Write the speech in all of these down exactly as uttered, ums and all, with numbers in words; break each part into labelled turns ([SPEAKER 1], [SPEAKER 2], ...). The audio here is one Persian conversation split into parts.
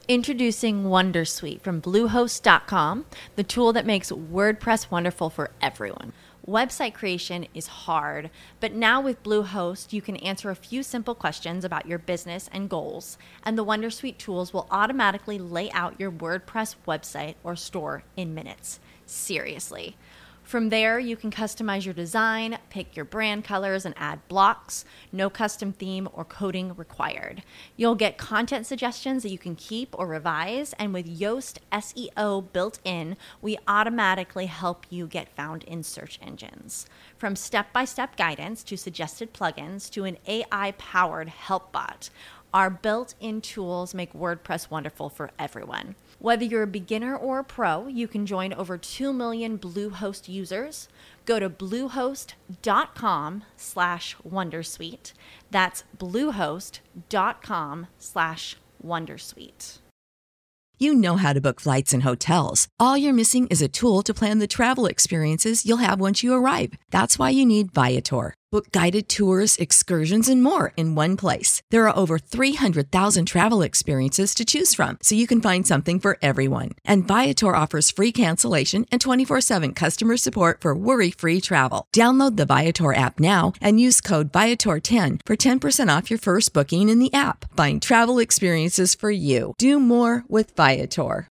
[SPEAKER 1] Introducing Wondersuite from Bluehost dot com, the tool that makes WordPress wonderful for everyone. Website creation is hard, but now with Bluehost, you can answer a few simple questions about your business and goals, and the Wondersuite tools will automatically lay out your WordPress website or store in minutes. Seriously. From there, you can customize your design, pick your brand colors, and add blocks. No custom theme or coding required. You'll get content suggestions that you can keep or revise, and with Yoast S E O built in, we automatically help you get found in search engines. From step-by-step guidance to suggested plugins to an A I-powered help bot, our built-in tools make WordPress wonderful for everyone. Whether you're a beginner or a pro, you can join over two million Bluehost users. Go to bluehost.com slash Wondersuite. That's bluehost.com slash Wondersuite.
[SPEAKER 2] You know how to book flights and hotels. All you're missing is a tool to plan the travel experiences you'll have once you arrive. That's why you need Viator. Book guided tours, excursions, and more in one place. There are over three hundred thousand travel experiences to choose from, so you can find something for everyone. And Viator offers free cancellation and twenty-four seven customer support for worry-free travel. Download the Viator app now and use code Viator ten for ten percent off your first booking in the app. Find travel experiences for you. Do more with Viator.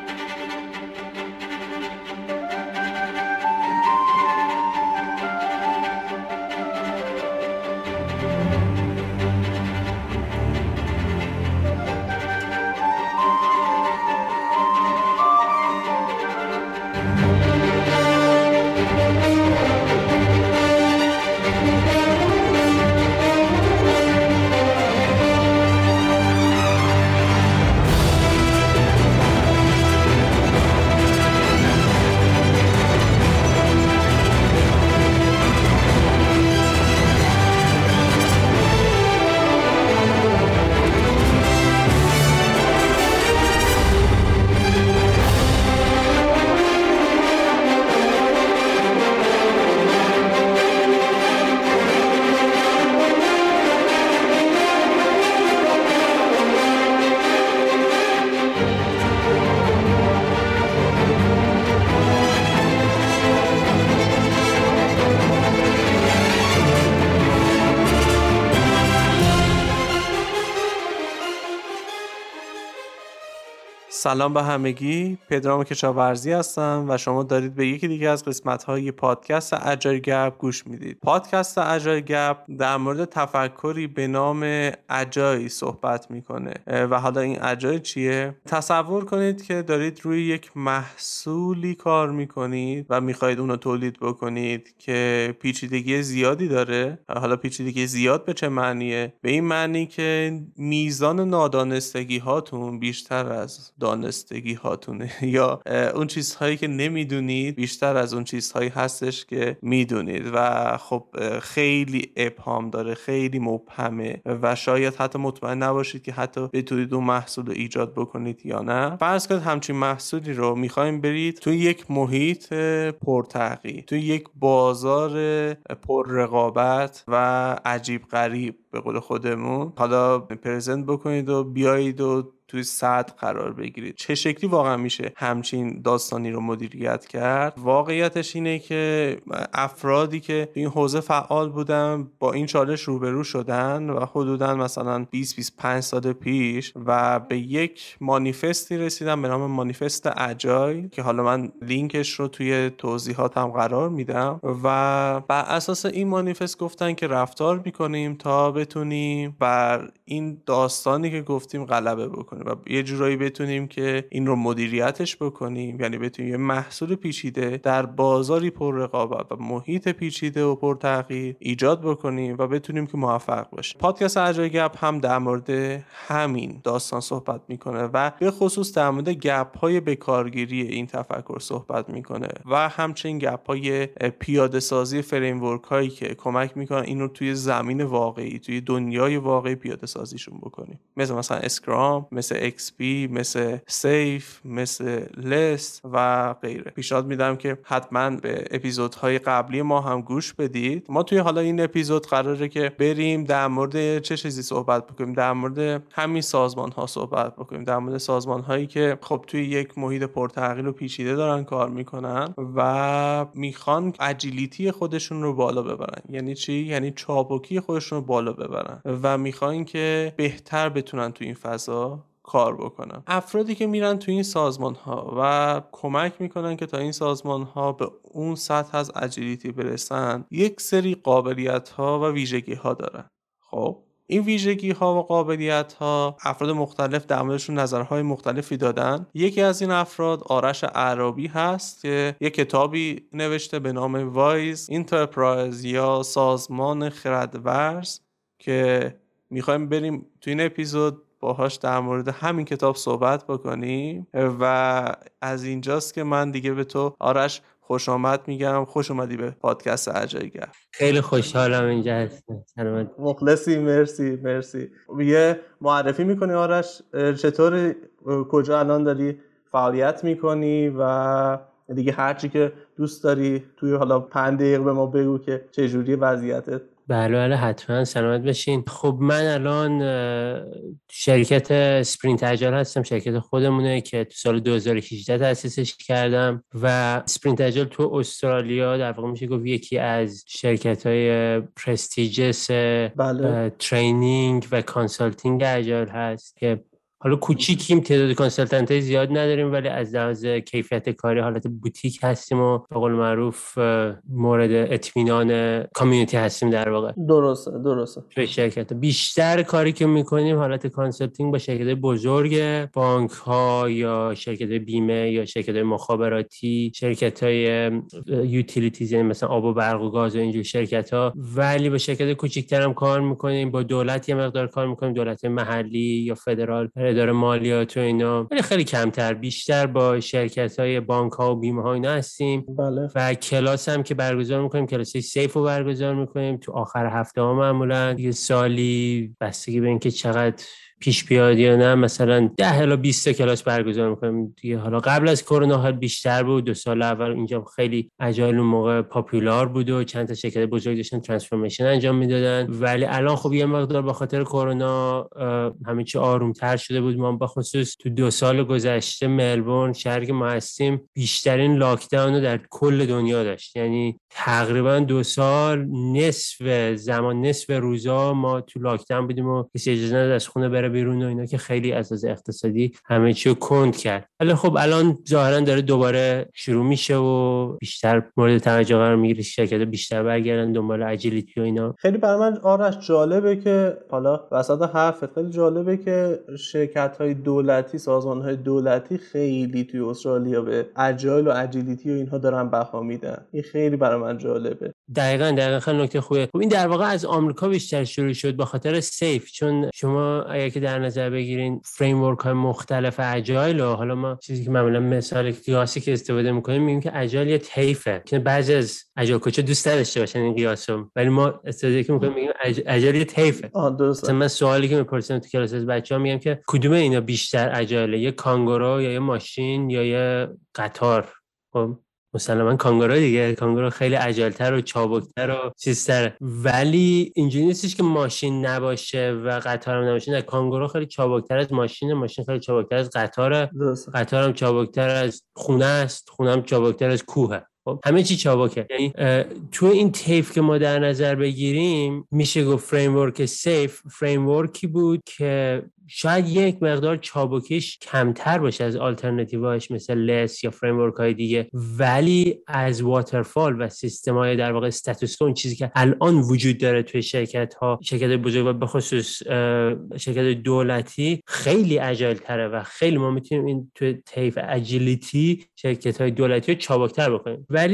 [SPEAKER 3] سلام به همگی، پدرام کشاورزی هستم و شما دارید به یکی دیگه از قسمت‌های پادکست اجایل گپ گوش میدید. پادکست اجایل گپ در مورد تفکری به نام اجایل صحبت میکنه و حالا این اجایل چیه؟ تصور کنید که دارید روی یک محصولی کار میکنید و میخواید اونو تولید بکنید که پیچیدگی زیادی داره. حالا پیچیدگی زیاد به چه معنیه؟ به این معنی که میزان نادانستگی هاتون بیشتر از دانستگی هاتونه یا اون چیزهایی که نمیدونید بیشتر از اون چیزهایی هستش که میدونید و خب خیلی ابهام داره، خیلی مبهمه و شاید حتی مطمئن نباشید که حتی بتونید اون محصول رو ایجاد بکنید یا نه. فرض کنید همچین محصولی رو میخوایم برید توی یک محیط پرتغییر، توی یک بازار پر رقابت و عجیب غریب به قول خودمون حالا پرزنت بکنید و بیایید و توی صد قرار بگیرید. چه شکلی واقعا میشه همچین داستانی رو مدیریت کرد؟ واقعیتش اینه که افرادی که توی این حوزه فعال بودن با این چالش روبرو شدن و حدوداً مثلا بیست بیست و پنج سال پیش و به یک مانیفستی رسیدن به نام مانیفست اجایل که حالا من لینکش رو توی توضیحاتم قرار میدم و بر اساس این مانیفست گفتن که رفتار میکنیم تا بتونیم بر این داستانی که گفتیم غلبه بکنیم و یه جورایی بتونیم که این رو مدیریتش بکنیم، یعنی بتونیم یه محصول پیچیده در بازاری پر رقابت و محیط پیچیده و پر تغییر ایجاد بکنیم و بتونیم که موفق باشیم. پادکست اجایل گپ هم در مورد همین داستان صحبت میکنه و به خصوص در مورد گپ های بکارگیری این تفکر صحبت میکنه و همچنین گپ های پیاده سازی فریم ورک هایی که کمک میکنن این رو توی زمین واقعی، توی دنیای واقعی پیاده سازیشون بکنیم، مثل مثلا اسکرام، مثل مثل ایکس پی، مثل سیف، مثل لست و غیره. پیشنهاد میدم که حتما به اپیزودهای قبلی ما هم گوش بدید. ما توی حالا این اپیزود قراره که بریم در مورد چه چیزی صحبت بکنیم، در مورد همین سازمان ها صحبت بکنیم، در مورد سازمان هایی که خب توی یک محیط پرتغییر و پیچیده دارن کار میکنن و میخوان اجیلیتی خودشون رو بالا ببرن. یعنی چی؟ یعنی چابکی خودشون رو بالا ببرن و میخوان که بهتر بتونن توی این فضا کار بکنن. افرادی که میرن تو این سازمان ها و کمک میکنن که تا این سازمان ها به اون سطح از اجیلیتی برسن، یک سری قابلیت ها و ویژگی ها دارن. خب این ویژگی ها و قابلیت ها افراد مختلف در موردشون نظرهای مختلفی دادن. یکی از این افراد آرش اعرابی هست که یک کتابی نوشته به نام وایز انترپرایز یا سازمان خردورز که میخوایم بریم تو این اپیزود باهاش در مورد همین کتاب صحبت بکنیم. و از اینجاست که من دیگه به تو آرش خوش آمد میگم. خوش اومدی به پادکست اجایگر.
[SPEAKER 4] خیلی خوشحالم اینجا هستم. سلامت.
[SPEAKER 3] مخلصی. مرسی مرسی. یه معرفی میکنی آرش؟ چطور کجا الان داری فعالیت میکنی و دیگه هرچی که دوست داری توی حالا پنج دقیقه به ما بگو که چجوری وضعیتت.
[SPEAKER 4] بله بله حتما سلامت بشین. خب من الان شرکت اسپرینت اجایل هستم. شرکت خودمونه که تو سال دو هزار و هجده تأسیسش کردم و اسپرینت اجایل تو استرالیا در واقع میشه گفت یکی از شرکت‌های پرستیجس بله. ترینینگ و کانسالتینگ اجایل هست که حالا کوچیکیم، تعداد کانسالتنت‌های زیاد نداریم ولی از لحاظ کیفیت کاری حالت بوتیک هستیم و به قول معروف مورد اطمینان کامیونیتی هستیم در واقع.
[SPEAKER 3] درسته درسته.
[SPEAKER 4] به شرکت بیشتر کاری که میکنیم حالت کانسالتینگ با شرکت‌های بزرگ، بانک‌ها یا شرکت‌های بیمه یا شرکت‌های مخابراتی، شرکت‌های یوتیلیتیز یعنی مثلا آب و برق و گاز و اینجور شرکت‌ها، ولی با شرکت‌های کوچیک‌تر هم کار میکنیم. با دولت یه مقدار کار میکنیم، دولت محلی یا فدرال، اداره مالیات و اینا، ولی خیلی کمتر. بیشتر با شرکت‌های بانک‌ها و بیمه‌ها اینا هستیم.
[SPEAKER 3] بله.
[SPEAKER 4] و کلاس هم که برگزار می‌کنیم، کلاسای سیف رو برگزار می‌کنیم تو آخر هفته ها معمولاً. یه سالی بستگی به اینکه چقدر پیش بیاد یا نه مثلا ده الی بیست تا کلاس برگزار می‌کنیم دیگه. حالا قبل از کرونا حال بیشتر بود. دو سال اول اینجا خیلی اجایل اون موقع پاپولار بود و چند تا شرکت بزرگ داشتن ترانسفورمیشن انجام میدادن، ولی الان خب یه مقدار به خاطر کرونا همه چی آرومتر شده بود. ما به خصوص تو دو سال گذشته ملبورن، شهری که ما هستیم، بیشترین لاکداون رو در کل دنیا داشت. یعنی تقریبا دو سال نصف زمان، نصف روزا ما تو لاکداون بودیم و کسی اجازه نداشت از خونه بره بیرون و اینا که خیلی از از اقتصادی همه چی رو کند کرد. ولی خب الان ظاهرا داره دوباره شروع میشه و بیشتر مورد توجه قرار میگیره. شرکت‌ها بیشتر برگردن دنبال اجیلیتی و اینا.
[SPEAKER 3] خیلی برای من آرش جالبه که حالا وسط حرفت خیلی جالبه که شرکت‌های دولتی، سازمان‌های دولتی خیلی توی استرالیا به اجایل و اجیلیتی و اینها دارن بها میدن. این خیلی برای من جالبه.
[SPEAKER 4] دقیقاً دقیقاً خیلی نکته خوبه. خب این در واقع از آمریکا بیشتر شروع شد به خاطر سیف، چون شما اگه که در نظر بگیرین فریم ورک های مختلف اجایل و حالا ما چیزی که معمولا مثال قیاسی که استفاده می‌کنیم میگیم که اجایل یه طیفه که بعضی از اجایل کوچا دوست نداشته باشن این قیاسو، ولی ما استفاده که می‌کنیم میگیم اجایل یه طیفه.
[SPEAKER 3] آه درسته.
[SPEAKER 4] مثلا من سوالی که می‌پرسم تو کلاس از بچه‌ها میگم که کدوم اینا بیشتر اجایله، یه کانگورو یا یه ماشین یا یه قطار؟ خب مسلماً کانگورو دیگه. کانگورو خیلی اجایل‌تر و چابک‌تر و چیزتره، ولی اینجوری نیستش که ماشین نباشه و قطار هم نباشه. نه، کانگورو خیلی چابک‌تر از ماشینه، ماشین خیلی چابک‌تر از قطاره، قطار هم چابک‌تر از خونه است، خونه هم چابک‌تر از کوهه. خب همه چی چابکه. یعنی تو این طیف که ما در نظر بگیریم میشه گفت فریم ورک سیف فریم ورکی بود که شاید یک مقدار چابکیش کمتر باشه از آلترناتیوهاش مثل لس یا فریم ورک های دیگه، ولی از واترفال و سیستم های در واقع استاتوس کو، چیزی که الان وجود داره توی شرکت ها، شرکت بزرگ و به خصوص شرکت دولتی، خیلی اجایل تره و خیلی ما میتونیم این توی طیف اجیلیتی شرکت های دولتی رو چابکتر بکنیم. ولی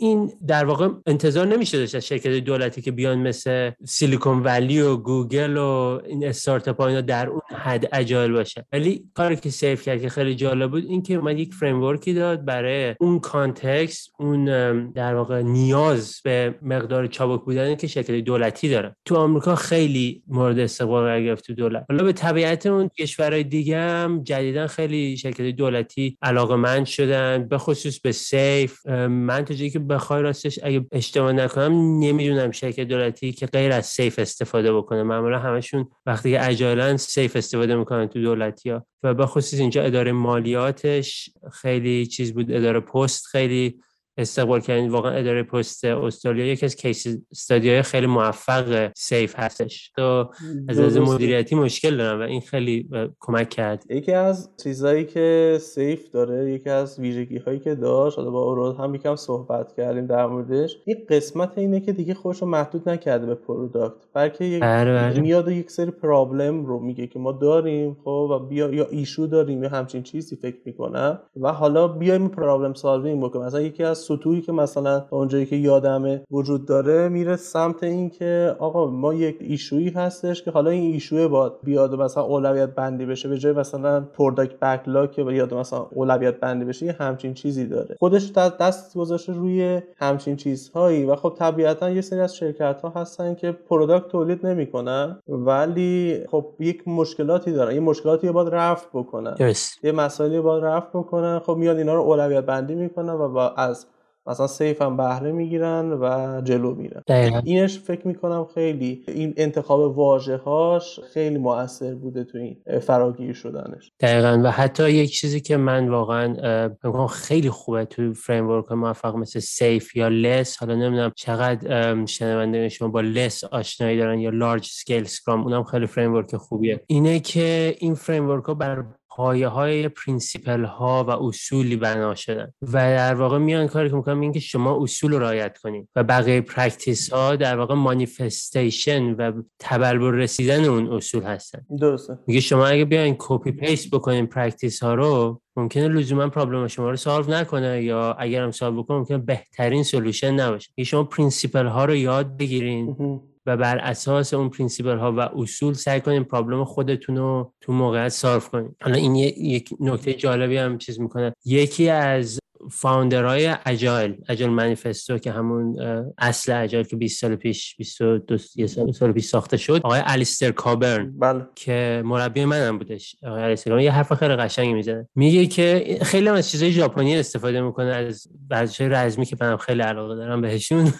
[SPEAKER 4] این در واقع انتظار نمیشه داشت از شرکت دولتی که بیان مثل سیلیکون ولی و گوگل و این استارتاپ ها اینا در اون حد اجایل باشه. ولی کاری که سیف کرد که خیلی جالب بود این که اومد یک فریم ورکی داد برای اون کانتکست، اون در واقع نیاز به مقدار چابک بودن که شرکت دولتی داره. تو آمریکا خیلی مورد استقبال قرار گرفت تو دولت. حالا به تبعیت اون کشورهای دیگه هم جدیداً خیلی شرکت دولتی علاقه‌مند شدن، به خصوص به سیف. من تا جایی که بخوای راستش اگه اشتباه نکنم نمیدونم شرکت دولتی که غیر از سیف استفاده بکنه. معمولا همشون وقتی که اجایلن سیف استفاده میکنن تو دولتی‌ها و به خصوص اینجا اداره مالیاتش خیلی چیز بود، اداره پست خیلی استقبال کردن. واقعا اداره پست استرالیا یکی از کیس استادیای خیلی موفق سیف هستش. تو از از مدیریتی مشکل دارم و این خیلی کمک کرد.
[SPEAKER 3] یکی از چیزایی که سیف داره، یکی از ویژگی‌هایی که داشت، حالا با اوراد هم یکم صحبت کردیم در موردش، این قسمت اینه که دیگه خودش رو محدود نکرده به پروداکت، بلکه یک میاد و یک سری پرابلم رو میگه که ما داریم خب و بیا یا ایشو داریم یا همچین چیزی فکر میکنم و حالا بیایم پرابلم سالوینگ بکنیم. مثلا یکی از سطوحی که مثلا اونجایی که یادمه وجود داره میره سمت این که آقا ما یک ایشویی هستش که حالا این ایشوی باید بیاد مثلا اولویت بندی بشه، به جای مثلا پروداکت بکلاگ که بیاد مثلا اولویت بندی بشه، یه همچین چیزی داره. خودش دست گذاشته روی همچین چیزهایی و خب طبیعتا یه سری از شرکت‌ها هستن که پروداکت تولید نمی‌کنن ولی خب یک مشکلاتی دارن، این مشکلاتی رو باید رفع بکنن.
[SPEAKER 4] yes.
[SPEAKER 3] یه مسائلی باید رفع بکنن. خب میاد اینا رو اولویت بندی میکنن و با از مثلا سیف هم بهره میگیرن و جلو میرن.
[SPEAKER 4] دقیقا.
[SPEAKER 3] اینش فکر میکنم خیلی این انتخاب واژه‌هاش خیلی مؤثر بوده تو این فراگیر شدنش.
[SPEAKER 4] دقیقاً. و حتی یک چیزی که من واقعا میگم خیلی خوبه تو فریم ورک موفق مثل سیف یا لس، حالا نمیدونم چقدر شنونده شما با لس آشنایی دارن یا لارج اسکیل اسکرام، اونم خیلی فریم ورک خوبیه. اینه که این فریم ورک ها بر پایه های پرینسیپل ها و اصولی بنا شدن و در واقع میان کاری که میکنن این که شما اصول رو رعایت کنید و بقیه پرکتیس ها در واقع مانیفستیشن و تبلور رسیدن اون اصول هستن.
[SPEAKER 3] درسته.
[SPEAKER 4] میگه شما اگه بیاین کپی پیست بکنین پرکتیس ها رو ممکنه لزوما پرابلم شما رو سالو نکنه یا اگرم سالو بکنه ممکنه بهترین سولوشن نباشه. یه شما پرینسیپل ها رو یاد بگیرین و بر اساس اون پرینسیپل ها و اصول سعی کنین پرابلم خودتون رو تو موقعیت سالو کنین. حالا این یک نکته جالبی هم چیز میکنه. یکی از فاوندرهای اجایل اجایل منیفستو که همون اصل اجایل که بیست سال پیش بیست و دو سال, سال پیش ساخته شد، آقای الیستر کابرن
[SPEAKER 3] بله.
[SPEAKER 4] که مربی منم بودش. آقای الیستر کابرن یه حرف خیلی قشنگی میزنه، میگه که خیلی از چیزای ژاپنی استفاده میکنه، از ورزش‌های رزمی که منم خیلی علاقه دارم بهشون.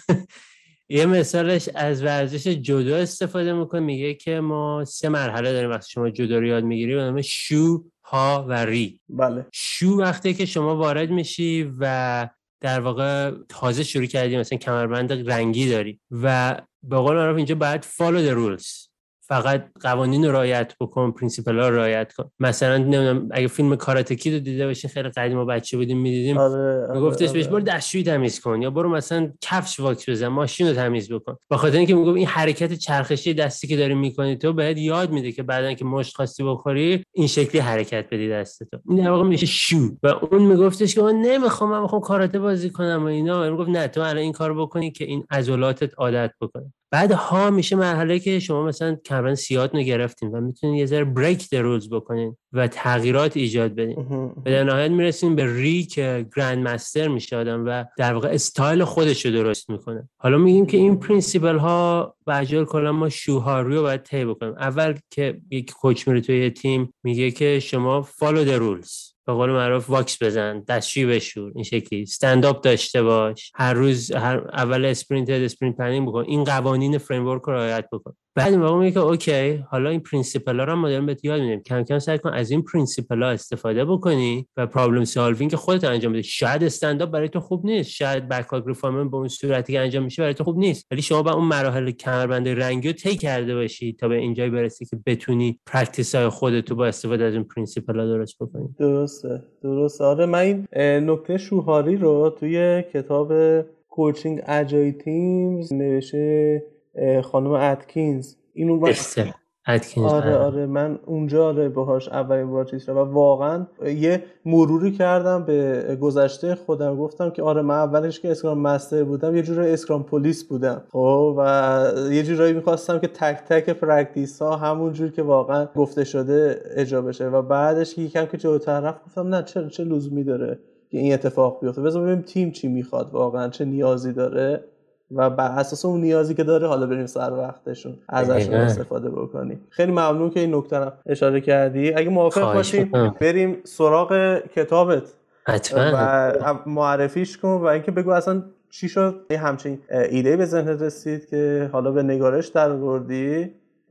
[SPEAKER 4] یه مثالش از ورزش جودو استفاده میکنه، میگه که ما سه مرحله داریم وقتی شما جودو رو یاد میگیری، به نام شو، ها و ری.
[SPEAKER 3] بله.
[SPEAKER 4] شو وقتی که شما وارد میشی و در واقع تازه شروع کردی، مثلا کمربند رنگی داری و به قول معروف اینجا باید follow the rules، فقط قوانین رو رعایت بکن، پرینسیپل ها رو رعایت کن. مثلا نمیدونم اگه فیلم کاراته کید رو دیده باشین، خیلی قدیم و بچه بودیم میدیدیم،
[SPEAKER 3] آره، آره،
[SPEAKER 4] میگفتش
[SPEAKER 3] آره.
[SPEAKER 4] بهش برو دستشویی تمیز کن یا برو مثلا کفش واکس بزن، ماشین رو تمیز بکن. به خاطر اینکه میگفت این حرکت چرخشی دستی که داری میکنی تو بهت یاد میده که بعدن که مشت خواستی بخوری این شکلی حرکت بدی دستتو. این در واقع میشه شو. و اون میگفتش که من نمیخوام، من میخوام کاراته بازی کنم و اینا. میگفت نه، تو الان این کارو بکنی که این عضلاتت عادت بکنه. بعد ها میشه مرحله که شما مثلا کمربند سیاهتون رو گرفتین و میتونین یه ذره بریک د رولز بکنین و تغییرات ایجاد بدین. به در نهایت میرسین به ری که گرند مستر میشه آدم و در واقع استایل خودش رو درست میکنه. حالا میگیم که این پرینسیپل ها و اجایل کلا ما شوهاری رو باید طی بکنیم. اول که یک کوچ میره توی تیم میگه که شما فالو د رولز، به قول معروف واکس بزن، دستشویی بشور، این شکلی استند اپ داشته باش، هر روز هر اول اسپرینت اسپرینت پلنینگ بکن، این قوانین فریم ورک رو رعایت بکن. بعد موقع میگه که اوکی حالا این پرینسیپل ها رو ما داریم بهت یاد میدیم، کم کم سعی کن از این پرینسیپل ها استفاده بکنی و پرابلم سالوینگ خودت انجام بدی. شاید استند اپ برای تو خوب نیست، شاید بکلاگ ریفورمنت به اون صورتی که انجام میشه برای تو خوب نیست، ولی شما با اون مراحل کمربند رنگی رو طی کرده باشی تا به اینجای برسی که بتونی پرکتیس های خودت رو با استفاده از این پرینسیپل ها درست بکنی.
[SPEAKER 3] درسته درسته. آره من این نکته شوهاری رو توی کتاب کوچینگ اجایل تیمز نوشته خانم اتکینز، اینو
[SPEAKER 4] اتکینز.
[SPEAKER 3] آره آره من اونجا آره باهاش اولین بار چیز شد و واقعا یه مروری کردم به گذشته خودم، گفتم که آره من اولش که اسکرام مستر بودم یه جوری اسکرام پلیس بودم خب و یه جورایی می‌خواستم که تک تک پرکتیس ها همون جور که واقعا گفته شده اجرا بشه و بعدش یکم که جلوتر رفت گفتم نه چه چه لزومی داره که این اتفاق بیفته، بذار ببینیم تیم چی میخواد واقعا چه نیازی داره و بر اساس اون نیازی که داره حالا بریم سر وقتشون ازشون استفاده بکنیم. خیلی ممنون که این نکته رو اشاره کردی. اگه موافق باشی بریم سراغ کتابت
[SPEAKER 4] حتما
[SPEAKER 3] و معرفیش کن و اینکه بگو اصلا چی شد یه همچین ایده به ذهنت رسید که حالا به نگارش در آوردی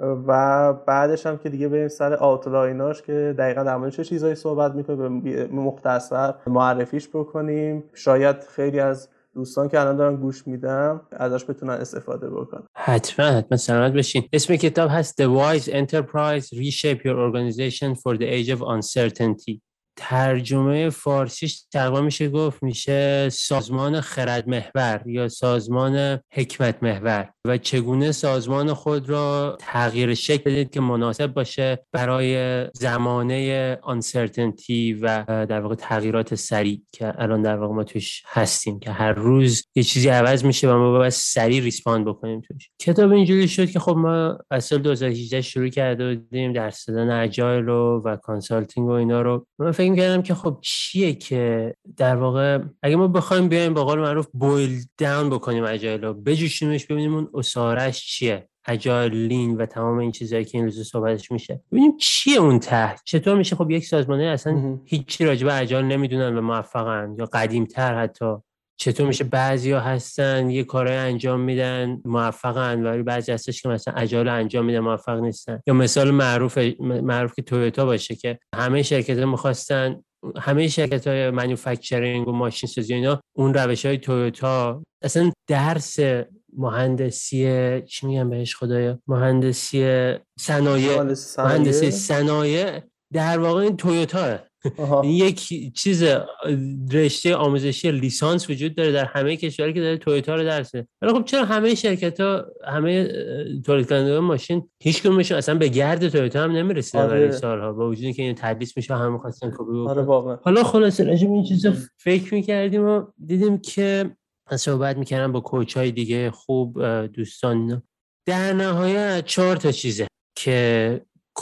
[SPEAKER 3] و بعدش هم که دیگه بریم سر آوتلایناش که دقیقاً در مورد چه چیزایی صحبت می‌کنه به مختصر معرفیش بکنیم، شاید خیلی از دوستان که الان دارن گوش میدم ازش بتونن استفاده بکنن.
[SPEAKER 4] حتما حتما سلامت بشین. اسم کتاب هست The Wise Enterprise Reshape Your Organization for the Age of Uncertainty. ترجمه فارسیش تقریبا میشه گفت میشه سازمان خرد محور یا سازمان حکمت محور و چگونه سازمان خود را تغییر شکل بدید که مناسب باشه برای زمانه uncertainty و در واقع تغییرات سریع که الان در واقع ما توش هستیم که هر روز یه چیزی عوض میشه و ما باید سریع ریسپاند بکنیم توش. کتاب اینجوری شد که خب ما از سال دو هزار و هجده شروع کرده بودیم درس دادن اجایل و کانسالتینگ و اینا رو. من فکر می‌کردم که خب چیه که در واقع اگه ما بخوایم بیایم به قول معروف بویل داون بکنیم اجایل رو بجوشیمش ببینیم اون اسارش چیه، اجایل لین و تمام این چیزایی که این روزا صحبتش میشه ببینیم چیه اون ته. چطور میشه خب یک سازمانه اصلا هیچی راجع به اجایل نمیدونن و موفقن یا قدیم‌تر حتی، چطور میشه بعضیا هستن یه کارهای انجام میدن موفقن ولی بعضی هستش که مثلا اجایل انجام میدن موفق نیستن. یا مثال معروف معروف که تویوتا باشه که همه شرکت‌ها می‌خواستن همه شرکت‌های مانیفکتچرینگ و ماشین سازی اینا اون روش‌های تویوتا اصلا درس مهندسی چی میگم بهش خدایا مهندسی صنایع مهندسی صنایع در واقع این تویوتاه. یک چیز رشته آموزشی لیسانس وجود داره در همه کشورها که داره تویوتا رو درس میده. ولی خب چرا همه شرکت‌ها همه تولید کننده ماشین هیچ کدومشون اصلا به گرد تویوتا هم نمیرسیدن برای سالها با وجودی که این تدریس میشه همه خواستن کپی بکنن. آره واقعا. حالا خلاصه راجع به این چیزا فکر می‌کردیم و دیدیم که من صحبت می‌کردم با کوچ‌های دیگه خوب دوستان در نهایت چهار تا چیزه که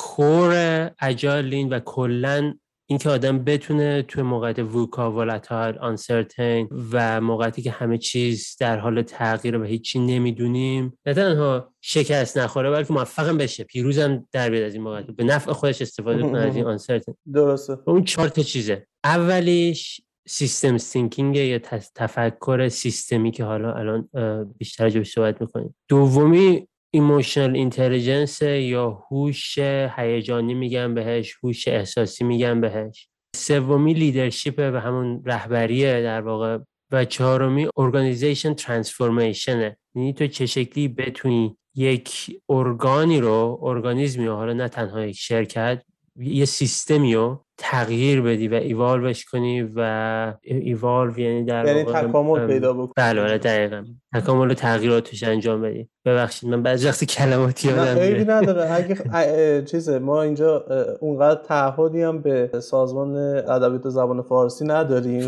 [SPEAKER 4] کور اجایل لین و کلاً این که آدم بتونه توی موقعیت ووکا ولاتایل آنسرتین و موقعیتی که همه چیز در حال تغییر و هیچی نمیدونیم نه تنها شکست نخوره بلکه موفقم بشه پیروزم در بیاد از این موقعیت به نفع خودش استفاده کنه از این آنسرتین. درسته. اون چهار تا چیزه. اولیش سیستم تینکینگ یا تفکر سیستمی که حالا الان بیشتر راجعش صحبت می‌کنیم. دومی ایموشنال اینتلیجنس یا هوش هیجانی میگن بهش، هوش احساسی میگن بهش. سومی لیدرشپ و همون رهبریه در واقع و چهارمی ارگانیزیشن ترانسفورمیشنه. یعنی تو چه شکلی بتونی یک ارگانی رو ارگانیزمی رو حالا نه تنها یک شرکت یه سیستمی رو تغییر بدی و ایوالوش کنی و ایوالو یعنی در
[SPEAKER 3] یعنی تکامل پیدا بکنی.
[SPEAKER 4] بله بله دقیقاً تکامل و تغییراتش انجام بدی. ببخشید من بعضی وقتی کلماتی یادم میره.
[SPEAKER 3] خیلی نداره اگه چیزه ما اینجا اونقدر تعهدی هم به سازمان ادبیات زبان فارسی نداریم.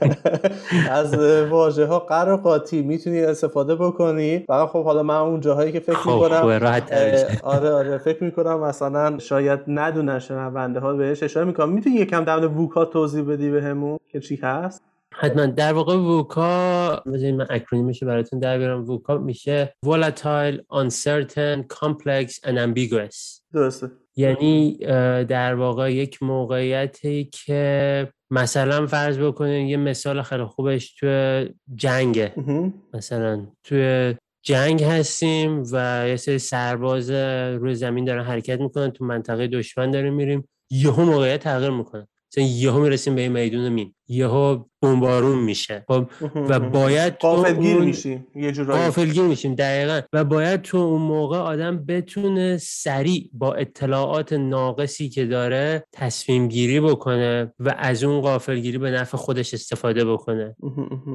[SPEAKER 3] از واژه‌ها قر و قاطی میتونی استفاده بکنی. فقط خب حالا من اون جاهایی که فکر می‌کنم آره آره فکر می‌کنم مثلا شاید ندونن شنونده ها بهش اشاره می‌کنم. میتونی یکم در مورد ووکا توضیح بدی بهمون که چی هست؟
[SPEAKER 4] حتما. در واقع ووکا بذارید من اکرونیمش رو براتون در بیارم. ووکا میشه volatile, uncertain, complex and ambiguous.
[SPEAKER 3] درسته.
[SPEAKER 4] یعنی در واقع یک موقعیتی که مثلا فرض بکنین یه مثال خیلی خوبش توی جنگه. مثلا توی جنگ هستیم و یه سری سرباز روی زمین دارن حرکت میکنن تو منطقه دشمن داریم میریم یهو موقعیت تغییر میکنه. مثلا یهو میرسیم به میدون مین یهو بمبارون میشه و باید
[SPEAKER 3] غافلگیر میشیم یه جورایی
[SPEAKER 4] غافلگیر میشیم دقیقاً و باید تو اون موقع آدم بتونه سریع با اطلاعات ناقصی که داره تصمیم گیری بکنه و از اون غافلگیری به نفع خودش استفاده بکنه.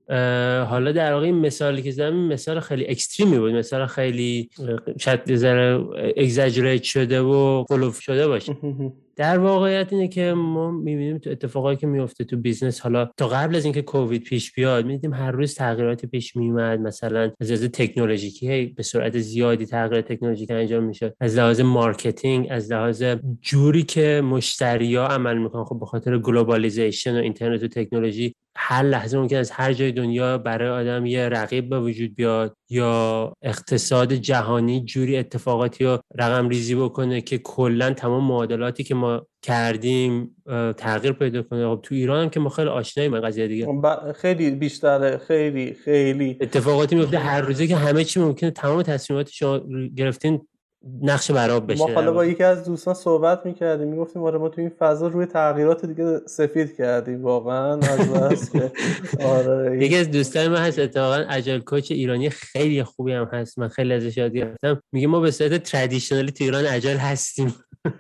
[SPEAKER 4] حالا در واقع این مثالی که زدم مثال خیلی اکستریمی بود، مثال خیلی شاید ذره اگزاجریت شده و قلوف شده باشه. در واقعیت اینه که ما می‌بینیم تو اتفاقایی که میفته تو بیزنس، حالا تا قبل از اینکه کووید پیش بیاد می‌دیدیم هر روز تغییراتی پیش میومد، مثلا از لحاظ تکنولوژیکی به سرعت زیادی تغییر تکنولوژیک انجام میشد، از لحاظ مارکتینگ، از لحاظ جوری که مشتری‌ها عمل میکنن. خب به خاطر گلوبالیزیشن و اینترنت و تکنولوژی هر لحظه ممکن از هر جای دنیا برای آدم یه رقیب به وجود بیاد، یا اقتصاد جهانی جوری اتفاقاتی رو رقم ریزی بکنه که کلا تمام معادلاتی که ما کردیم تغییر پیدا کنه. خب تو ایران هم که ما خیلی آشناییم به قضیه دیگه،
[SPEAKER 3] خیلی بیشتره، خیلی خیلی
[SPEAKER 4] اتفاقاتی میفته هر روزه که همه چی ممکنه تمام تصمیماتی شما گرفتین نقش برآب بشه.
[SPEAKER 3] ما حالا با یکی از دوستان صحبت می‌کردیم، میگفتیم آره ما تو این فضا روی تغییرات دیگه سفید کردیم واقعا از بس که آره.
[SPEAKER 4] یکی از دوستان من هست اتفاقا اجایل کوچ ایرانی خیلی خوبی هم هست، من خیلی ازش یاد گرفتم. میگه ما به صورت ترادیشنالی تو ایران اجایل هستیم،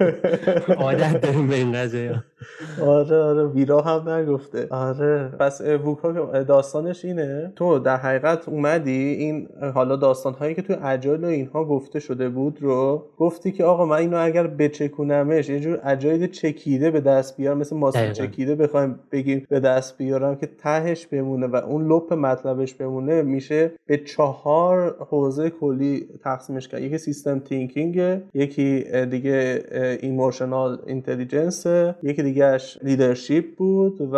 [SPEAKER 4] عادت داریم به این قضیه.
[SPEAKER 3] آره آره ویرا هم نگفته. آره پس ووکا داستانش اینه، تو در حقیقت اومدی این حالا داستان‌هایی که تو اجایل و اینها گفته شده بود رو گفتی که آقا من اینو اگر بچکونمش یه جور اجایل چکیده به دست بیارم، مثل ماست چکیده بخوایم بگیم به دست بیارم که تهش بمونه و اون لپ مطلبش بمونه، میشه به چهار حوزه کلی تقسیمش کرد. یکی سیستم تینکینگ، یکی دیگه ایموشنال اینتلیجنس، یکی دیگهش لیدرشپ بود و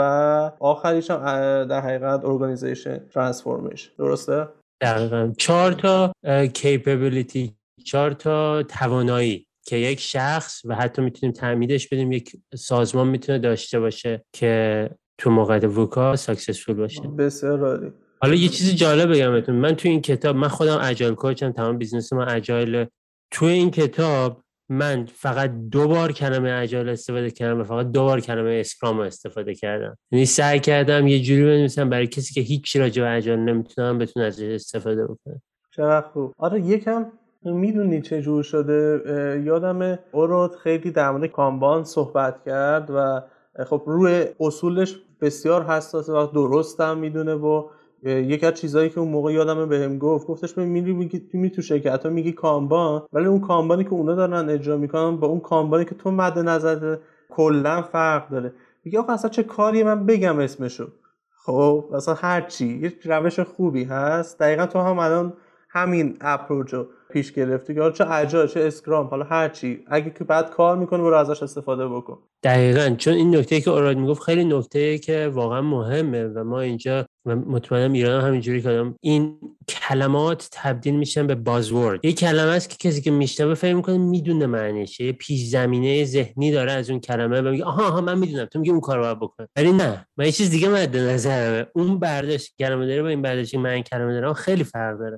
[SPEAKER 3] آخریش هم در حقیقت ارگانیزیشن ترانسفورمیشن. درسته؟
[SPEAKER 4] دقیقاً چهار تا کیپبیلیتی، چهار تا توانایی که یک شخص و حتی میتونیم تعمیدش بدیم یک سازمان میتونه داشته باشه که تو موقع ووکا ساکسسفول باشه.
[SPEAKER 3] بسیار عالی.
[SPEAKER 4] حالا یه چیزی جالب بگم بهتون، من تو این کتاب، من خودم اجایل کوچم، تمام بیزنس من اجایل. تو این کتاب من فقط دو بار کلمه اجایل استفاده کردم و فقط دو بار کلمه اسکرام استفاده کردم. یعنی سعی کردم یه جوری بنویسم برای کسی که هیچ چیزی راجع به اجایل نمیتونم بتونه ازش استفاده بکنه.
[SPEAKER 3] چقدر خوب. آره یکم میدونی چه جور شده، یادمه اورود خیلی در مورد کانبان صحبت کرد و خب روی اصولش بسیار حساسه و درست هم میدونه و یکی از چیزایی که اون موقع یادمه بهم گفت، گفتش ببین میری میگی می تو شرکت‌ها میگی کانبان، ولی اون کانبانی که اونا دارن اجرا میکنن با اون کانبانی که تو مد نظر کلا فرق داره. میگه آخه اصلا چه کاری من بگم اسمشو، خب اصلا هر چی یه روش خوبی هست. دقیقاً تو هم الان همین اپروچو پیش گرفتی که چه اجایل چه اسکرام، حالا هر چی اگه که بعد کار میکنه برو ازش استفاده بکن.
[SPEAKER 4] دقیقاً چون این نکته که اوراد میگفت خیلی نکته‌ایه که واقعا مهمه و ما اینجا مطمئنم ایران همینجوری که این کلمات تبدیل میشن به بازورد. یه کلمه است که کسی که میشنوه فکر میکنه میدونه معنیش، یه پیش زمینه ذهنی داره از اون کلمه و میگه آها آها من میدونم، تو میگی اون کارو باید بکن، ولی نه من یه چیز دیگه مد نظرمه. اون برداشت کلمه داره با این برداشتی من کلمه دارم خیلی فرق داره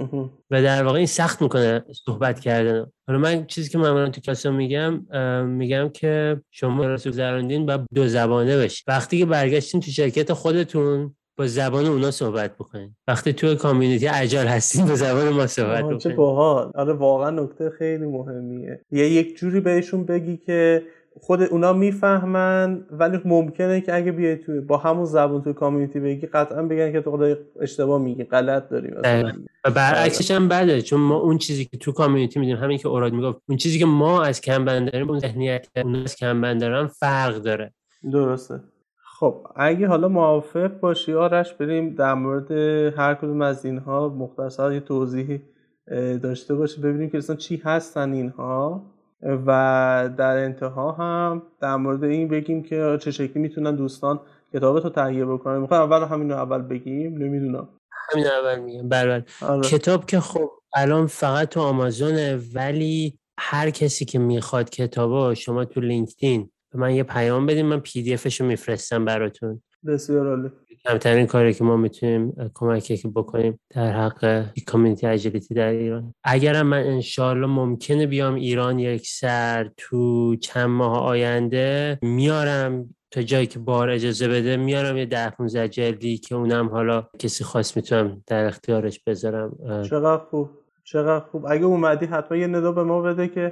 [SPEAKER 4] و در واقع این سخت میکنه صحبت کردن. حالا من چیزی که معمولا تو کلاس میگم میگم که شما رسول گذراندین با دو زبانه بشید. وقتی که برگشتین تو شرکت خودتون با زبان اونا صحبت بکنین، وقتی تو کامیونیتی اجایل هستین با زبان ما صحبت بکنین.
[SPEAKER 3] چه باحال. آره واقعا نکته خیلی مهمیه. یا یک جوری بهشون بگی که خود اونا میفهمن، ولی ممکنه که اگه بیای تو با همون زبان تو کامیونیتی بگی قطعا بگن که تو خدای اشتباه میگی، غلط داری مثلا.
[SPEAKER 4] و برعکسش هم بده، چون ما اون چیزی که تو کامیونیتی میدونیم، همین که اوراد میگفت، اون چیزی که ما از کمبند داریم اون ذهنیت اون از کمبند دارن فرق داره.
[SPEAKER 3] درسته. خب اگه حالا موافق باشی آرش بریم در مورد هر کدوم از اینها مختصر یه توضیحی داشته باشی، ببینیم که اصلا چی هستن اینها و در انتها هم در مورد این بگیم که چه شکلی میتونن دوستان کتابتو تهیه بکنن. میخوام اول همینو اول بگیم؟ نمیدونم.
[SPEAKER 4] همین اول میگم. بله کتاب که خب الان فقط تو آمازونه، ولی هر کسی که میخواد کتابو شما تو لینکدین به من یه پیام بدین، من پی دی افشو میفرستم براتون.
[SPEAKER 3] بسیار عالی.
[SPEAKER 4] کمترین کاری که ما میتونیم کمکی که بکنیم در حق کامیونیتی اجیلیتی در ایران. اگرم من انشالله ممکنه بیام ایران یک سر تو چند ماه آینده، میارم تا جایی که بار اجازه بده میارم یه ده پونزده جلدی که اونم حالا کسی خواست میتونم در اختیارش بذارم.
[SPEAKER 3] چقدر خوب چقدر خوب. اگه اومدی حتما یه ندا به ما بده که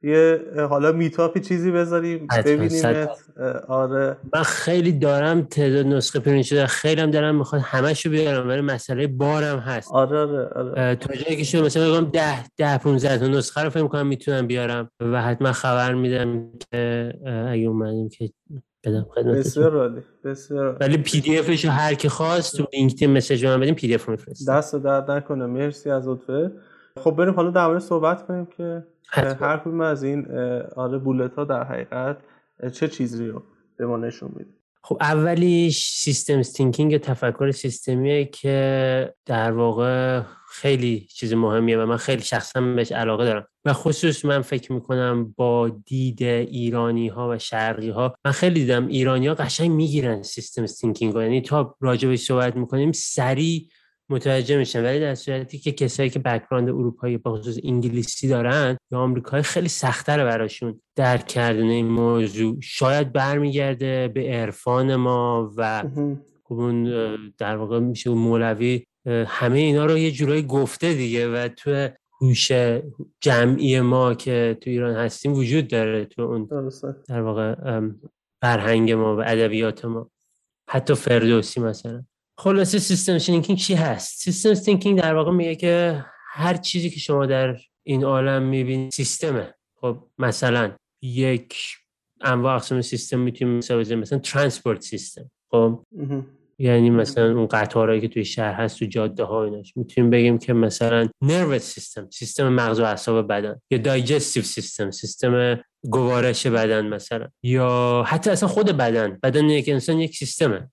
[SPEAKER 3] یه حالا میتاپی چیزی بذاریم ببینیم. آره
[SPEAKER 4] من خیلی دارم تعداد نسخه پرینت شده، خیلی هم دارم میخواد همشو بیارم، ولی مسئله بارم هست.
[SPEAKER 3] آره آره آره
[SPEAKER 4] تا جایی که شده مثلا بگم ده ده پانزده تا نسخه رو فکر کنم میتونم بیارم و حتما خبر میدم که اگه اومدیم که بدم خدمتتون.
[SPEAKER 3] بسیار عالی بسیار.
[SPEAKER 4] ولی پی دی افش رو هر کی خواست تو لینکدین مسیج من بدیم، پی دی اف رو میفرستم.
[SPEAKER 3] دست درد نکنه، مرسی از لطفه. خب بریم حالا در مورد صحبت کنیم که حتما. هر کدوم از این آره بولت ها در حقیقت چه چیزی رو به ما نشون میده.
[SPEAKER 4] خب اولیش سیستم تینکینگ، تفکر سیستمیه که در واقع خیلی چیز مهمیه و من خیلی شخصا بهش علاقه دارم و خصوص من فکر میکنم با دید ایرانی ها و شرقی ها، من خیلی دیدم ایرانی ها قشنگ میگیرن سیستم تینکینگ، یعنی تا راجبش صحبت میکنیم سریع متوجه میشن، ولی در صورتی که کسایی که بک‌گراند اروپایی به خصوص انگلیسی دارن یا آمریکایی خیلی سخت‌تره براشون درک کردن این موضوع. شاید برمیگرده به عرفان ما و اون در واقع میشه مولوی همه اینا رو یه جورایی گفته دیگه و تو هوش جمعی ما که تو ایران هستیم وجود داره، تو اون در واقع فرهنگ ما و ادبیات ما، حتی فردوسی مثلا. خلاصه سیستم تینکینگ چی هست؟ سیستم تینکینگ در واقع میگه که هر چیزی که شما در این عالم میبینید سیستمه. خب مثلا یک انواع اقسام سیستم میتونیم مثلا بزنیم مثلا ترانسپورت سیستم. خب یعنی مثلا اون قطارهایی که توی شهر هست، تو جاده ها ایناش میتونیم بگیم که مثلا نروس سیستم، سیستم مغز و اعصاب بدن، یا دایجستیو سیستم، سیستم گوارش بدن مثلا، یا حتی اصلا خود بدن بدن یک انسان یک سیستمه.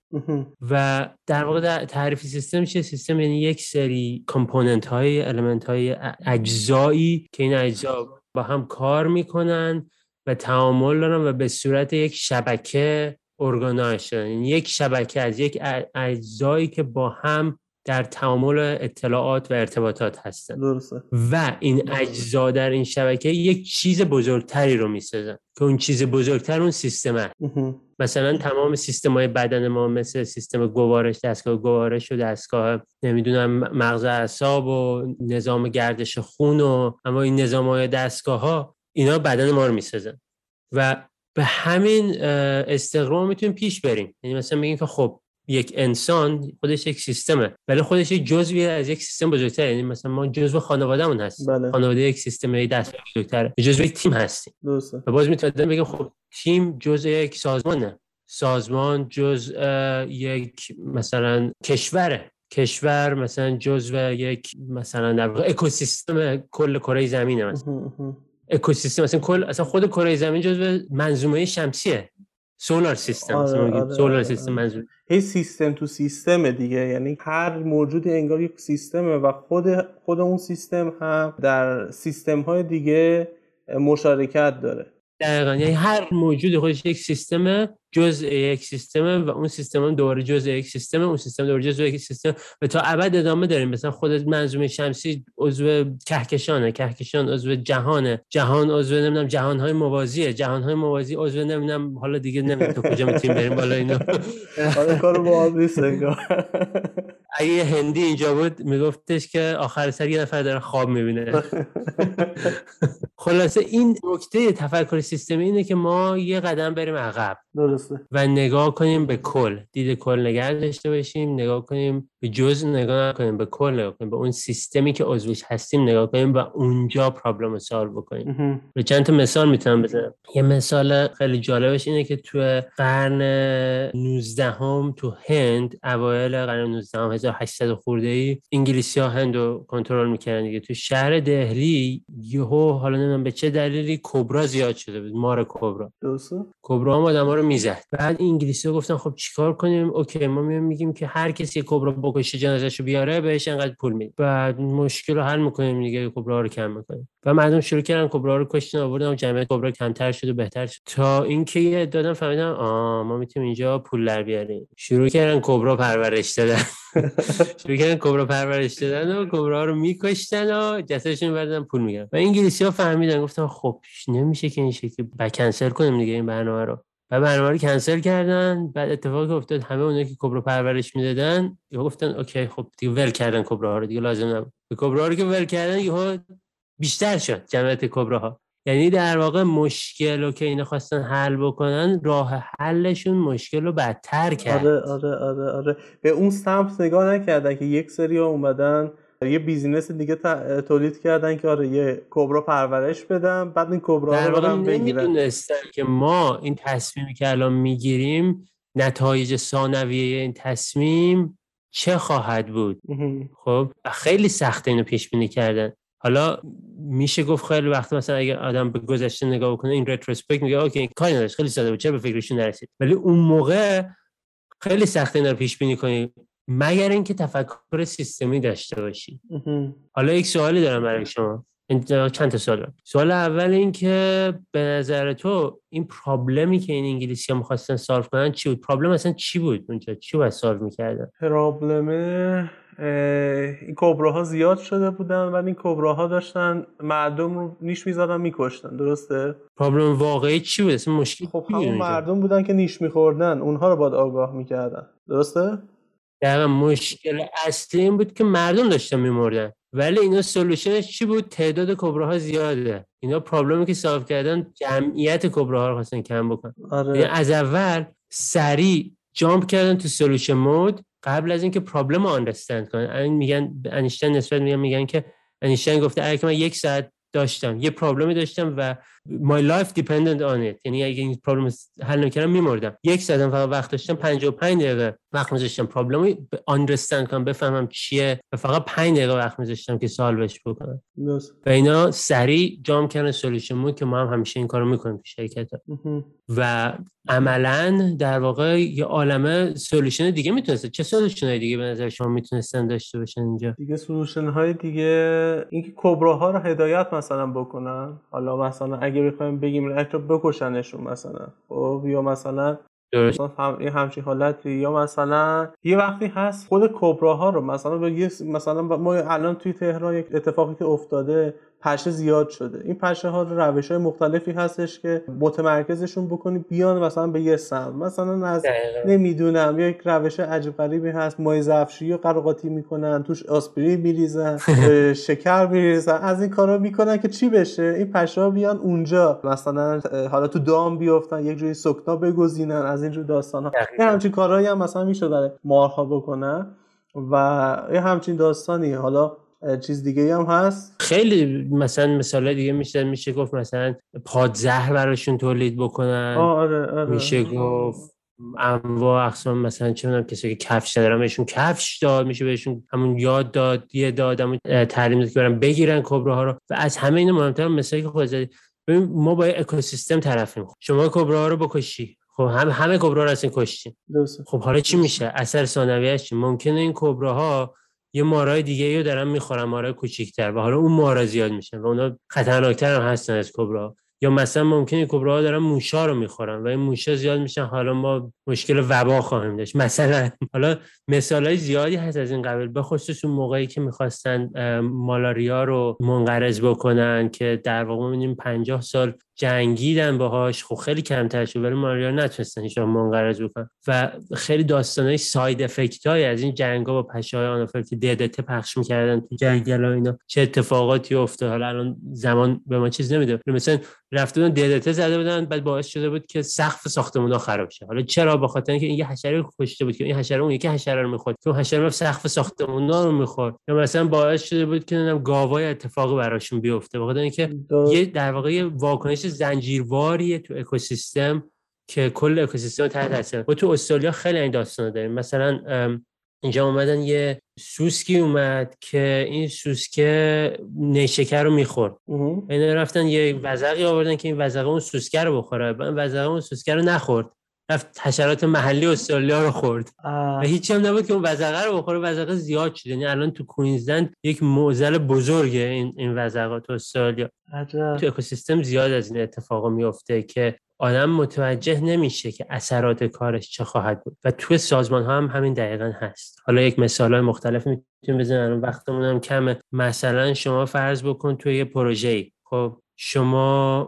[SPEAKER 4] و در واقع در تعریف سیستم چیه؟ سیستم یعنی یک سری کامپوننت های المنت های اجزایی که این اجزا با هم کار میکنن و تعامل دارن و به صورت یک شبکه ارگانایز شدن، یعنی یک شبکه از یک اجزایی که با هم در تعامل اطلاعات و ارتباطات هستن.
[SPEAKER 3] درسته.
[SPEAKER 4] و این اجزا در این شبکه یک چیز بزرگتری رو میسازن که اون چیز بزرگتر اون سیستمه. مثلا تمام سیستم‌های بدن ما مثل سیستم گوارش، دستگاه گوارش و دستگاه نمیدونم مغز اعصاب و نظام گردش خون و اما این نظام‌های دستگاه‌ها اینا بدن ما رو میسازن و به همین استقرار میتونیم پیش بریم. یعنی مثلا بگیم که خب یک انسان خودش یک سیستمه ولی خودش یک جزوی از یک سیستم بزرگتره، یعنی مثلا ما جزو خانواده‌مون هستیم.
[SPEAKER 3] بله.
[SPEAKER 4] خانواده یک سیستم دست بزرگتره، جزو یک تیم هستیم.
[SPEAKER 3] درسته.
[SPEAKER 4] و باز میتونیم بگیم خب تیم جزء یک سازمانه، سازمان جزء یک مثلا کشوره، کشور مثلا جزء یک مثلا در واقع اکوسیستم کل کره زمینه. مثلا اکوسیستم مثلا کل اصلا خود کره زمین جزء منظومه شمسیه، سولار سیستم.
[SPEAKER 3] آره،
[SPEAKER 4] مثلا
[SPEAKER 3] آره،
[SPEAKER 4] سولار
[SPEAKER 3] آره،
[SPEAKER 4] سیستم
[SPEAKER 3] آره.
[SPEAKER 4] منظومه
[SPEAKER 3] هی سیستم تو سیستم دیگه، یعنی هر موجودی انگار یک سیستمه و خود خود اون سیستم هم در سیستم های دیگه مشارکت داره.
[SPEAKER 4] دقیقاً، یعنی هر موجود خودش یک سیستمه، جزء یک سیستمه و اون سیستم هم دوباره جزء یک سیستمه، اون سیستم دوباره جزء یک سیستم و تا ابد ادامه داریم. مثلا خود منظومه شمسی عضو کهکشانه، کهکشان عضو جهانه، جهان عضو نمیدونم جهان‌های موازیه، جهان‌های موازی عضو نمیدونم حالا دیگه نمیدونم تو کجا میتونیم بریم بالا اینا.
[SPEAKER 3] حالا کارو با آب نیست انگار.
[SPEAKER 4] اگه هندی اینجا بود میگفتش که آخر سر یه نفر داره خواب میبینه. خلاصه این نکته تفکر سیستمی اینه که ما یه قدم بریم عقب.
[SPEAKER 3] درسته.
[SPEAKER 4] و نگاه کنیم به کل، دید کل نگاه داشته باشیم، نگاه کنیم به جزء، نگاه نکنیم به کل، نگاه کنیم به اون سیستمی که عضوش هستیم، نگاه کنیم و اونجا پرابلم رو سالو بکنیم. به چند تا مثال میتونم بزنم. یه مثال خیلی جالبش اینه که تو قرن نوزدهم تو هند، اوایل قرن نوزدهم هزار و هشتصد خورده‌ای، انگلیسی‌ها هند رو کنترل می‌کردن دیگه. تو شهر دهلی یهو حالا نمیدونم به چه دلیلی کبرا زیاد شده بود، مار کبرا.
[SPEAKER 3] درسته.
[SPEAKER 4] کبرا هم آدم‌ها رو میزد. بعد انگلیسی‌ها گفتن خب چیکار کنیم؟ اوکی ما میگیم که هر کسی کبرا بکشه جنازه‌شو بیاره بهش اینقدر پول میدیم. بعد مشکل رو حل می‌کنیم دیگه، کبرا رو کم می‌کنیم. و مردم شروع کردن کبرا رو کشتن، آوردن و جمعیت کبرا کمتر شد و بهتر شد، تا اینکه یه دادن فهمیدن آ ما میتونیم اینجا پول در بیاریم. شروع کردن کبرا پرورش دادن. شروع کردن کبرا پرورش دادن و کبرا رو می‌کشتن و جسدشون بردن پول می‌گیرن. و انگلیسی‌ها فهمیدن، گفتن خب نمیشه که این شکلی با کنسل کنیم دیگه این برنامه رو. و برنامه رو کنسل کردن. بعد اتفاقی افتاد همه اونایی که کبرا پرورش میدادن گفتن اوکی خب دیگه ول کردن کبرا رو، دیگه لازم نبود. کبرا رو که ول کردن یهو بیشتر شد جمعیت کبراها. یعنی در واقع مشکل رو که اینا خواستن حل بکنن، راه حلشون مشکل رو بدتر کرد.
[SPEAKER 3] آره آره آره آره به اون سمت نگاه نکردن که یک سری ها اومدن یه بیزینس دیگه تولید کردن که آره یه کبرا پرورش بدن، بعد این کبرا رو برن بگیرن.
[SPEAKER 4] نمیدونستن که ما این تصمیمی که الان میگیریم نتایج ثانویه این تصمیم چه خواهد بود. خب خیلی سخته اینو پیش بینی کردن. حالا میشه گفت خیلی وقت مثلا اگه آدم به گذشته نگاه کنه این رتروسپکت میگه اوکی این کاری نداشت، خیلی ساده بود، چرا به فکرشون نرسید. ولی اون موقع خیلی سخته اینا رو پیش بینی کنی مگر اینکه تفکر سیستمی داشته باشی. حالا یک سوالی دارم برای شما، چند تا سوال دارم. سوال اول این که به نظر تو این پرابلمی که این انگلیسی ها می‌خواستن سالو کنن چی بود؟ پرابلم اصلا چی بود اونجا؟ چی باید سالو می‌کردن؟
[SPEAKER 3] پرابلم این کبراها زیاد شده بودن و این کبراها داشتن مردم رو نیش می‌زدن می‌کشتن، درسته؟
[SPEAKER 4] پرابلم واقعی چی بود؟ اصلا مشکل
[SPEAKER 3] خب همون مردم بودن که نیش می‌خوردن، اونها رو باید آگاه می‌کردن، درسته؟
[SPEAKER 4] دقیقا مشکل اصلی این بود که مردم داشتن می‌مردن، ولی اینا سولوشنش چی بود؟ تعداد کبراها زیاده. اینا پرابلمی که سالو کردن جمعیت کبراها رو خواستن کم بکنن.
[SPEAKER 3] آره.
[SPEAKER 4] یعنی از اول سریع جامپ کردن تو سولوشن مود قبل از اینکه پرابلم رو آندرستند کنن. این میگن انیشتین نسبت میگن میگن که انیشتین گفته اگه من یک ساعت داشتم یه پرابلمی داشتم و my life depended on it، یعنی اگه این پرابلم حل نکردم میمردم، یک ساعت فقط وقت داشتم، پنجاه و پنج دقیقه وقت می‌ذاشتم پرابلمو آندرستند کنم بفهمم چیه و فقط پنج دقیقه وقت می‌ذاشتم که سالوش بکنم. و اینا سریع جامپ کردن سولوشن مود که ما هم همیشه این کارو می‌کنیم تو شرکت و عملاً در واقع یه عالمه سولوشن دیگه میتونسته. چه سولوشن‌های دیگه به نظر شما میتونستن داشته باشن اینجا؟
[SPEAKER 3] دیگه سولوشن‌های دیگه اینکه کبراها رو هدایت مثلا بکنن. حالا مثلا اگه بخوایم بگیم حتی بکشنشون مثلا، خب یا مثلا
[SPEAKER 4] درست
[SPEAKER 3] هم این همچین حالتی، یا مثلا یه وقتی هست خود کبراها رو مثلا به یه مثلا ما الان توی تهران یک اتفاقی که افتاده پشه زیاد شده، این پشه ها رو روش های مختلفی هستش که متمرکزشون بکنی بیان مثلا به یه سمت، مثلا از نمیدونم یک روش عجیب غریبی هست مای ظرفشویی رو قراقاتی میکنن، توش آسپرین میریزن شکر میریزن، از این کارا میکنن که چی بشه این پشه ها بیان اونجا مثلا حالا تو دام بیافتن، یک جوری سکنا بگزینن، از اینجور داستان ها. یه همچین کارهایی هم مثلا میشه برای مارها بکنن و یه همچین داستانی. حالا چیز دیگه هم هست
[SPEAKER 4] خیلی مثلا مثال دیگه میشه میشه گفت مثلا پادزهر براشون تولید بکنن.
[SPEAKER 3] آره آره.
[SPEAKER 4] میشه گفت انواع اقسام، مثلا چه میدونم کسی که کفش دارن بهشون کفش داد، میشه بهشون همون یاد داد یه دادم تعلیم داد که برن بگیرن کبراها رو. و از همه اینا مهمتر مثالی که خودت زدی، ببین ما با اکوسیستم طرفیم. شما کبراها رو بکشی، خب هم همه کبرا رو اصلا کشتین، خب حالا چی میشه؟ اثر ثانویه‌اش چی؟ ممکنه این کبراها یه مارای دیگه رو دارن میخورن، مارای کوچیک‌تر، و حالا اون مارا زیاد میشن و اونا خطرناک‌تر هم هستن از کبرا. یا مثلا ممکنه کبراها دارن موشا رو میخورن و این موشا زیاد میشن، حالا ما مشکل وبا خواهیم داشت مثلا. حالا مثالای زیادی هست از این قبیل، به خصوص اون موقعی که میخواستن مالاریا رو منقرض بکنن که در واقع می‌بینیم پنجاه سال جنگیدن باهاش، خب خیلی کمتر شد ولی مالاریا نتونستن هیچ وقت منقرض بکنن. و خیلی داستانای ساید افکتای از این جنگا با پشه‌های آنافیلاکتیک ددت پخش می‌کردن تو جنگلا، اینا چه اتفاقاتی افتاد. حالا الان زمان به ما چیز نمیده، مثلا رفته بودن ددت زده بودن بعد باعث شده بود که سقف ساختمونا خراب شه. حالا چرا؟ به خاطر اینکه این یه حشره رو کشته بود که این حشره اون یکی حشره رو می‌خورد که اون حشره رفت سقف ساختمونا رو می‌خورد. یا مثلا باعث شده بود که نمیدونم گاوای اتفاقی براشون بیفته، به خاطر اینکه یه در واقع یه واکنش زنجیرواریه تو اکوسیستم که کل اکوسیستم تحت تاثیر. و تو استرالیا خیلی این داستانا داریم. مثلا اینجا اومدن یه سوسکی اومد که این سوسکه نیشکر رو میخورد، اینا رفتن یه وزغی آوردن که این وزغه اون سوسکه رو بخوره، وزغه اون سوسکه رو نخورد، رفت حشرات محلی استرالیا رو خورد و هیچی هم نبود که اون وزغه رو بخوره. وزغه زیاد شد، یعنی الان تو کوینزلند یک معضل بزرگه این این وزغه تو استرالیا. عجب. تو اکوسیستم زیاد از این اتفاقا میفته که آدم متوجه نمیشه که اثرات کارش چه خواهد بود و تو سازمان ها هم همین دقیقاً هست. حالا یک مثالای مختلف میتونیم بزنیم، وقتمون هم کمه. مثلا شما فرض بکن توی یه پروژه‌ای، خب شما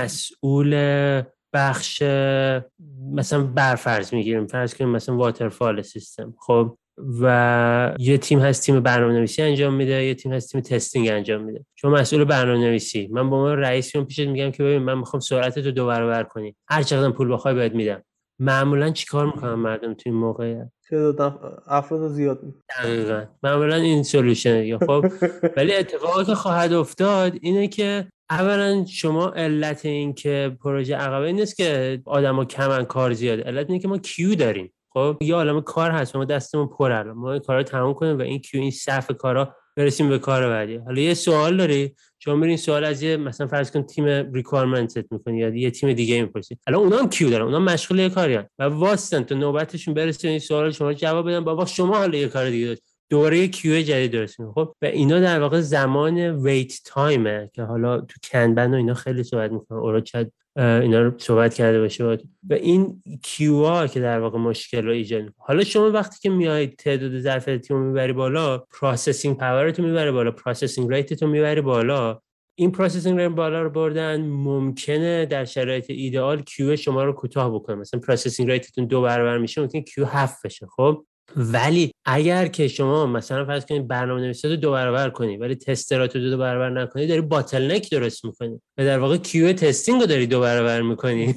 [SPEAKER 4] مسئول بخش مثلا برفرض میگیریم، فرض کنیم مثلا واترفال سیستم، خب و یه تیم هست تیم برنامه‌نویسی انجام میده، یه تیم هست تیم تستینگ انجام میده. شما مسئول برنامه‌نویسی، من با من رئیس میام پیشت میگم که ببین من میخوام سرعتتو دو برابر کنی، هر چقدر پول بخوای بهت میدم. معمولا چیکار میکنن مردم تو این موقعیت؟
[SPEAKER 3] تعداد افراد زیاد میکنن.
[SPEAKER 4] دقیقاً معمولا این سولوشنه یا خب. ولی اتفاقی که خواهد افتاد اینه که اولا شما علت این که پروژه عقبه این نیست که آدما کمن کار زیاده، علت اینه که ما کیو داریم. خب یه عالمه کار هست، ما دستمون پر الان ما این کارا رو تموم کنیم و این کیو این صف کارا برسیم به کار بعدی. حالا یه سوال داری، شما میرین سوال از یه مثلا فرض کن تیم ریکوایرمنت میکنی یا یه تیم دیگه میپرسی، الان اونا هم کیو دارن، اونا مشغول یه کارین و واسطن تا نوبتشون برسه این سوال شما جواب بدن، بابا شما حالا یه کار دیگه دارید، دوباره یه کیو جدید درست میکنه. خب و اینا در واقع زمان ویت تایمه که حالا تو کنبن و اینا خیلی صحبت میکنن، اورا شاید اینا رو صحبت کرده باشه و این کیو ها که در واقع مشکل رو ایجاد میکنه. حالا شما وقتی که میایید تعداد ظرفیتی رو میبری بالا، پروسسینگ پاورت رو میبری بالا، پروسسینگ ریت رو میبری بالا، این پروسسینگ ریت بالا رو بردن ممکنه در شرایط ایدئال کیو شما رو کوتاه بکنه، مثلا پروسسینگ ریتتون دو برابر میشه ممکنه کیو هفت بشه. خب ولی اگر که شما مثلا فرض کنید برنامه‌نویسی رو دو برابر کنی ولی تسترات رو دو برابر نکنی، داری باتل نک درست میکنی و در واقع کیو تستینگ رو داری دو برابر میکنی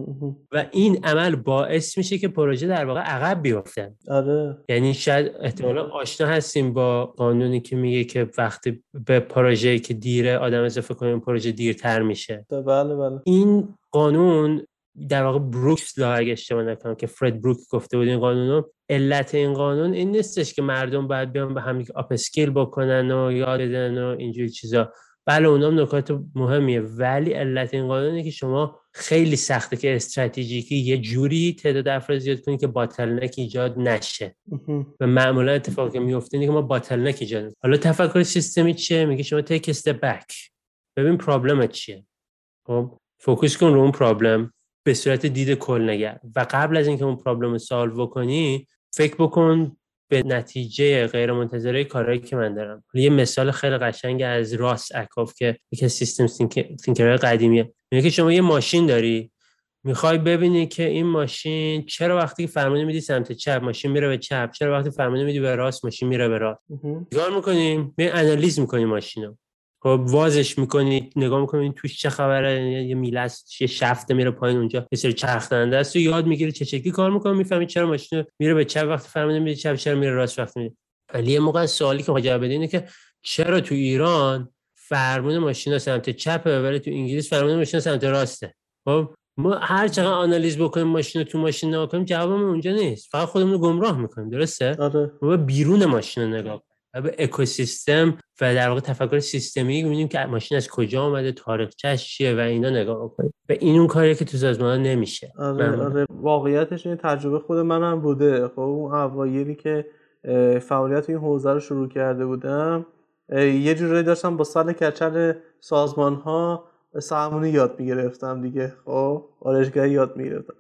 [SPEAKER 4] و این عمل باعث میشه که پروژه در واقع عقب بیفته.
[SPEAKER 3] آره
[SPEAKER 4] یعنی شاید احتمالاً آشنا هستیم با قانونی که میگه که وقتی به پروژه‌ای که دیره آدم اضافه کنیم پروژه دیرتر میشه.
[SPEAKER 3] بله بله.
[SPEAKER 4] این قانون در واقع بروکس لا اگه اشتباه نکنم که فرد بروک گفته بود این قانونو، علت این قانون این نیستش که مردم باید بیان به هم دیگه آپ اسکیل بکنن و یاد بدن و اینجور چیزا، بله اونام نکات مهمیه، ولی علت این قانون اینه که شما خیلی سخته که استراتژیکی یه جوری تعداد افراد زیاد کنید که باتل نک ایجاد نشه و معمولا اتفاقی که میفته اینه که ما باتل نک ایجاد کنیم. حالا تفکر سیستمی چیه؟ میگه شما تیک استپ بک، ببین پرابلمت چیه، خب فوکوس کن رو اون پرابلم به صورت دید کل‌نگر و قبل از اینکه اون پرابلم رو سالو بکنی فکر بکن به نتیجه غیر منتظره کارهایی که من دارم. یه مثال خیلی قشنگ از راس اکاف که یکی از سیستم تینکرهای قدیمیه، میگه که شما یه ماشین داری، میخوای ببینی که این ماشین چرا وقتی که فرمانی میدی سمت چپ ماشین میره به چپ، چرا وقتی فرمانی میدی به راست ماشین میره به راست. نگاه میکنیم، می آنالیز میکنیم ماشینو، خب وازش میکنی، نگاه میکنی توش چه خبره، یه میله است، یه شفته میره پایین، اونجا یه سری چرخ دنده است، یاد میگیری چه شکلی کار میکنه، میفهمی چرا ماشین میره به چپ وقتی فرمانی میده چپ، چرا میره راست وقتی میده. ولی یه موقع سوالی که جواب بده اینه که چرا تو ایران فرمون ماشینا سمت چپه ولی تو انگلیس فرمون ماشینا سمت راسته. خب ما هر چقدر آنالیز بکنیم ماشین تو ماشین نگاه کنیم جوابمون اونجا نیست، فقط خودمون رو گمراه میکنیم. درسته؟
[SPEAKER 3] آره.
[SPEAKER 4] ما بیرون ماشین رو نگاه به اکوسیستم و در واقع تفکر سیستمی می‌بینیم که ماشین از کجا اومده، تاریخچه‌اش چیه و اینا نگاه کنیم و این اون کاریه که تو سازمان نمیشه.
[SPEAKER 3] آره آره واقعیتش این تجربه خود منم بوده. خب اون اوایلی که فعالیت این حوزه رو شروع کرده بودم یه جوری داشتم با سال کچل سازمان‌ها سهمونی یاد می‌گرفتم دیگه. خب آرایشگری یاد می‌گرفتم،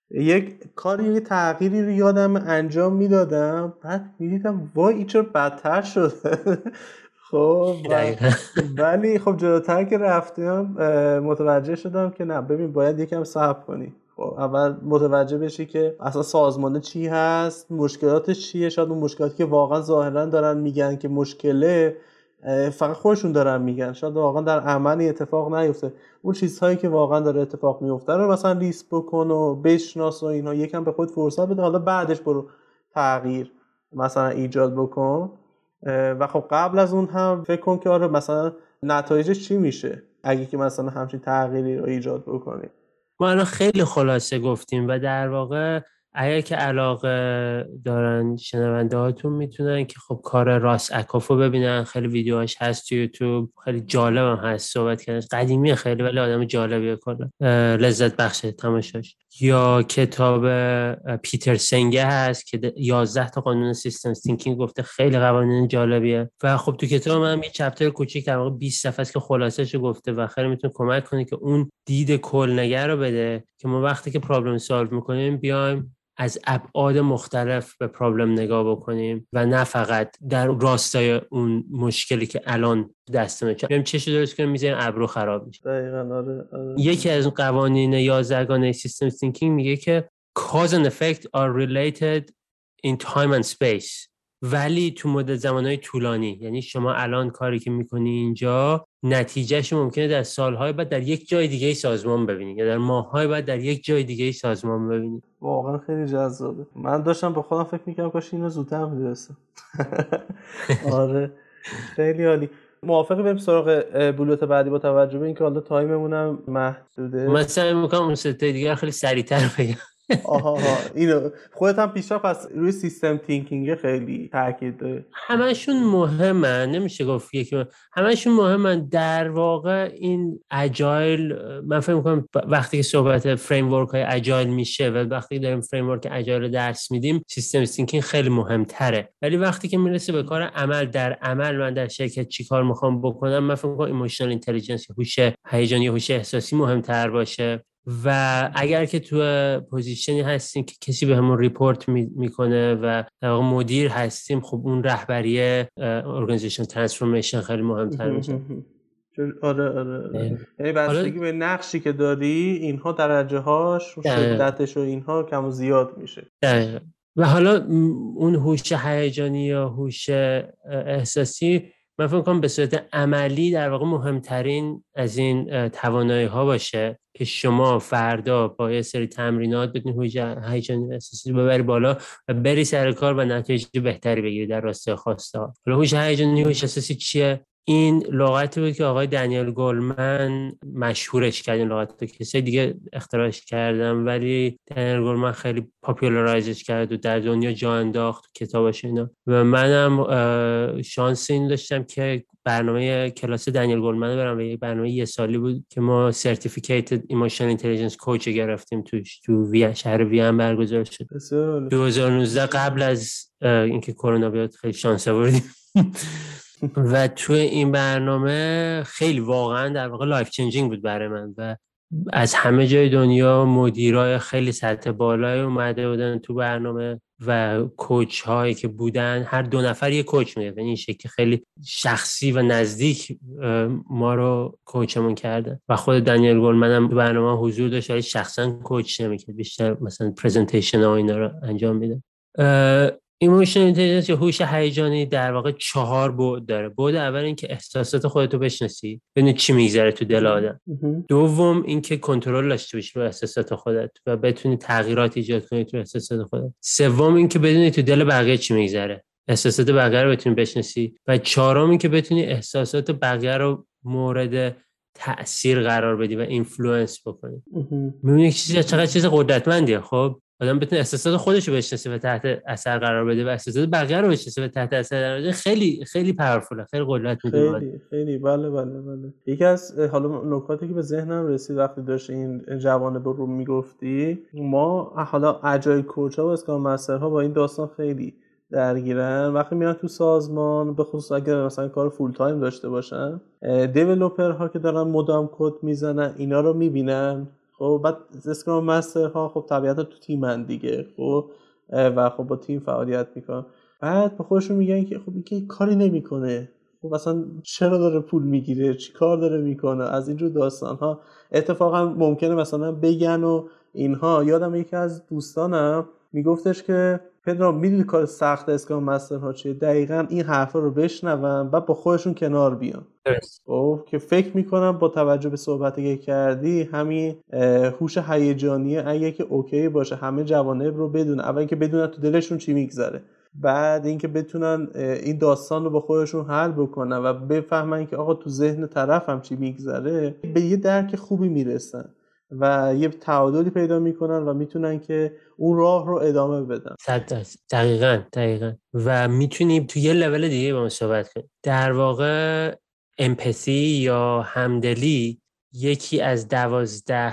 [SPEAKER 3] یک کاری یه تغییری رو یادم انجام میدادم، بعد میدیدم وای این چرا بدتر شده. خب ولی خب جلوتر که رفتم متوجه شدم که نه ببین باید یکم صبر کنی. خب اول متوجه بشی که اصلا سازمانه چی هست، مشکلاتش چیه، شاید اون مشکلاتی که واقعا ظاهرا دارن میگن که مشکله فقط خودشون دارن میگن، شاید واقعا در عملی اتفاق نیفته. اون چیزهایی که واقعا داره اتفاق میفته رو مثلا لیست بکن و بشناس و اینا، یکم به خود فرصت بده، حالا بعدش برو تغییر مثلا ایجاد بکن. و خب قبل از اون هم فکر کن که آره مثلا نتایجش چی میشه اگه که مثلا همچین تغییری رو ایجاد بکنی.
[SPEAKER 4] ما الان خیلی خلاصه گفتیم و در واقع اگر که علاقه دارن شنونده هاتون میتونن که خب کار راس اکاف رو ببینن، خیلی ویدیوهاش هست تو یوتیوب، خیلی جالب هم هست، صحبت کردن قدیمیه خیلی ولی آدم جالبیه، کلا لذت بخشه تماشاش. یا کتاب پیتر سنگه هست که یازده تا قانون سیستم تینکینگ گفته، خیلی قوانین جالبیه. و خب تو کتاب من یه چپتر کوچیک در واقع بیست صفحه است که خلاصه‌اش گفته و خیلی میتونه کمک کنه که اون دید کل‌نگر رو بده که ما وقتی که پرابلم سالو می‌کنیم بیایم از ابعاد مختلف به پرابلم نگاه بکنیم و نه فقط در راستای اون مشکلی که الان دستمه چه چشو درست کنیم میذاریم ابرو خراب میشه.
[SPEAKER 3] دقیقاً آره, آره.
[SPEAKER 4] یکی از قوانین یازدهگانه سیستم تینکینگ میگه که cause and effect are related این تایم اند اسپیس، ولی تو مدت زمانهای طولانی. یعنی شما الان کاری که میکنی اینجا نتیجهش ممکنه در سالهای بعد در یک جای دیگه سازمان ببینید یا در ماههای بعد در یک جای دیگه سازمان ببینید.
[SPEAKER 3] واقعا خیلی جذابه. من داشتم با خودم فکر میکردم کاش اینو زودتر میدونستم. آره خیلی عالی. موافقی بریم سراغ بلوت بعدی با توجه به اینکه حالا تایممونم محدوده؟
[SPEAKER 4] من سعی میکنم اون سه تا دیگه خیلی سریعتر بگم.
[SPEAKER 3] آها ها اینو خودت هم پیشرفت پس روی سیستم تینکینگ خیلی تاکید داره.
[SPEAKER 4] همشون مهمن، نمیشه گفت یکی، همشون مهمن. در واقع این اجایل، من فکر می‌کنم وقتی که صحبت فریم ورک های اجایل میشه و وقتی داریم فریم ورک اجایل رو درس میدیم سیستم تینکینگ خیلی مهمتره، ولی وقتی که میرسه به کار عمل، در عمل من در شرکت چیکار میخوام بکنم، من فکر می‌کنم ایموشنال اینتلیجنس، هوش هیجانی، هوش احساسی مهمتر باشه. و اگر که تو پوزیشنی هستیم که کسی به همون ریپورت میکنه و در واقع مدیر هستیم، خب اون رهبری ارگانیزیشن ترانسفورمیشن خیلی مهمتر میشه.
[SPEAKER 3] آره آره یعنی بستگی به نقشی که داری اینها درجه هاش و شدتش و اینها کم و زیاد میشه.
[SPEAKER 4] دقیقا. و حالا اون هوش هیجانی یا هوش احساسی من فکر کنم به صورت عملی در واقع مهمترین از این توانایی ها باشه که شما فردا با یه سری تمرینات بتونی هوش هیجانی احساسی ببری بالا و بری سر کار و نتایج بهتری بگیری در راستای خواسته ها. حالا هوش هیجانی هوش احساسی چیه؟ این لغتی بود که آقای دنیل گولمن مشهورش کرد. این لغت رو کسی دیگه اختراعش کردن ولی دنیل گولمن خیلی پاپولارایزش کرد و در دنیا جا انداخت تو کتاباش اینا. و منم شانس این داشتم که برنامه کلاس دنیل گولمن رو برم و یک برنامه یه سالی بود که ما سرتیفیکیتد ایموشنال اینتلیجنس کوچ گرفتیم توش، تو وی شهر وین برگزار شد دو هزار و نوزده قبل از اینکه کرونا بیاد. خیلی شانس آوردیم. و توی این برنامه خیلی واقعا در واقع لایف چنجینگ بود برای من و از همه جای دنیا مدیرای خیلی سطح بالای اومده بودن تو برنامه و کوچ هایی که بودن، هر دو نفر یه کوچ میگه. این شکلی خیلی شخصی و نزدیک ما رو کوچمون کرده و خود دنیل گولمن هم تو برنامه حضور داشت ولی شخصا کوچ نمیکرد، بیشتر مثلا پرزنتیشن ها اینا رو انجام میده. ایموشنال اینتلیجنس یا هوش هیجانی در واقع چهار بعد داره. بعد اول این که احساسات خودتو بشناسی، ببینی چی میگذره تو دل آدم. دوم این که کنترل داشته باشی رو احساسات خودت و بتونی تغییرات ایجاد کنی تو احساسات خودت. سوم این که بدونی تو دل بقیه چی میگذره، احساسات بقیه رو بتونی بشناسی. و چهارم این که بتونی احساسات بقیه رو مورد تأثیر قرار بدی و اینفلوئنس بکنی. میبینی چیزی چقدر چیز قدرتمندیه. خب آدم بتونه احساسات خودش رو بشناسه و تحت اثر قرار بده و احساسات بقیه رو بشناسه و تحت اثر قرار بده. خیلی خیلی پاورفوله، خیلی قدرت میده.
[SPEAKER 3] خیلی خیلی بله بله بله. یکی از حالا نکاتی که به ذهنم رسید وقتی داشت این جوانب رو میگفتی، ما حالا اجایل کوچا و اسکرام مسترها با این داستان خیلی درگیرن. وقتی میرن تو سازمان، به خصوص اگه مثلا کار فول تایم داشته باشن، دیولپرها که دارن مدام کد میزنن اینا رو میبینن. خب بعد اسکرام مستر ها خب طبیعتا تو تیمن دیگه، خب و خب با تیم فعالیت میکنن. بعد به خودشون میگن که خب این که کاری نمیکنه، خب اصلا چرا داره پول میگیره، چی کار داره میکنه، از اینجور داستان ها. اتفاقا ممکنه مثلا بگن و اینها. یادم یکی از دوستانم میگفتش که پدرام میدونی کار سخت اسکرام مستر ها چیه؟ دقیقاً این حرفا رو بشنون بعد با خودشون کنار بیان. او که فکر میکنم با توجه به صحبتی که کردی همین هوش هیجانی اگه که اوکی باشه همه جوانب رو بدون، اول اینکه بدونن تو دلشون چی میگذره، بعد اینکه بتونن این داستان رو با خودشون حل بکنن و بفهمن که آقا تو ذهن طرف هم چی میگذره، به یه درک خوبی میرسن و یه تعادلی پیدا میکنن و میتونن که اون راه رو ادامه بدن.
[SPEAKER 4] دقیقاً دقیقاً. و میتونیم تو یه لول دیگه با ما صحبت کنیم. در واقع امپاتی یا همدلی یکی از دوازده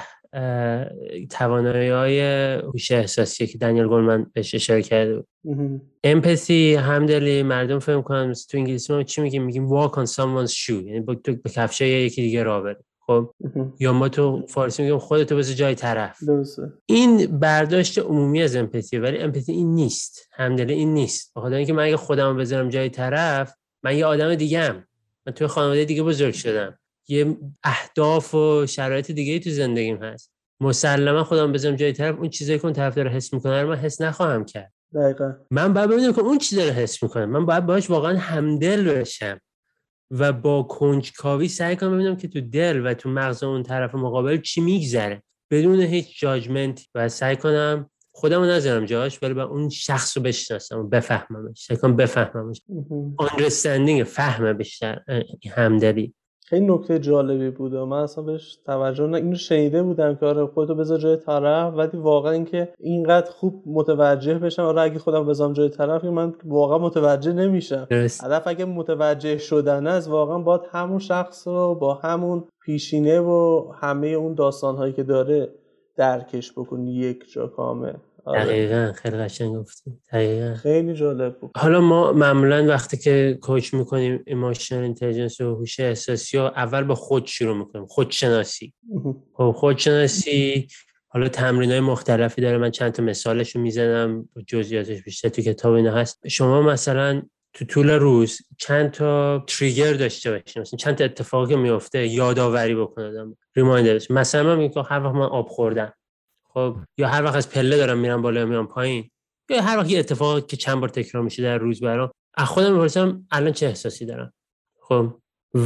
[SPEAKER 4] توانایی‌های هوش احساسی که دنیل گولمن بهش اشاره کرده بود. امپاتی، همدلی، مردم فهم کنن تو انگلیسی ما چی میگیم؟ میگیم walk on someone's shoe، یعنی با تو به کفشای یکی دیگه راه بری. خب یا ما تو فارسی میگیم خودتو بذار جای طرف.
[SPEAKER 3] درسته.
[SPEAKER 4] این برداشت عمومی از امپاتی، ولی امپاتی این نیست. همدلی این نیست. بخاطر اینکه من اگه خودمو بذارم جای طرف، من یه آدم دیگه‌ام، من توی خانواده دیگه بزرگ شدم، یه اهداف و شرایط دیگه تو زندگیم هست. مسلما خودم بذارم جای طرف، اون چیزایی که اون طرف داره حس میکنه رو من حس نخواهم کرد.
[SPEAKER 3] دقیقاً.
[SPEAKER 4] من باید ببینم که اون چی داره حس میکنه، من باید باهاش واقعا همدل بشم و با کنجکاوی سعی کنم ببینم که تو دل و تو مغز اون طرف مقابل چی میگذره بدون هیچ جاجمنت و سعی کنم خودمو نذارم جاش، ولی با اون شخص رو بشناسم و بفهممش، سعی کنم بفهممش. understanding، فهم بیشتر، همدلی.
[SPEAKER 3] خیلی نکته جالبی بود و من اصلا بهش توجه نه، اینو شنیده بودم که آره خودتو بذار جای طرف، ولی واقعا اینکه اینقدر خوب متوجه بشم آره اگه خودم بذارم جای طرف من واقعا متوجه نمیشم. هدف اگه متوجه شدن است واقعا باید همون شخص رو با همون پیشینه و همه اون داستان‌هایی که داره درکش بکنی یک جا کامل.
[SPEAKER 4] آره. دقیقاً خیلی قشنگ گفتی. دقیقاً
[SPEAKER 3] خیلی جالب بود.
[SPEAKER 4] حالا ما معمولاً وقتی که کوچ میکنیم ایموشنال اینتلیجنس و هوش احساسی ها اول با خود شروع میکنیم، خودشناسی. خب خودشناسی حالا تمرینای مختلفی داره، من چند تا مثالشو میزنم جزئیاتش بیشتر تو کتاب اینا هست. شما مثلا تو طول روز چند تا تریگر داشته باشین، مثلا چند تا اتفاقی که میفته یادآوری بکنم، ریمایندر. مثلا من میگم هر وقت من آب خوردم، خب یا هر وقت از پله دارم میرم بالا میام پایین، یا هر وقت یه اتفاقی که چند بار تکرار میشه در روز برام، از خودم میپرسم الان چه احساسی دارم، خب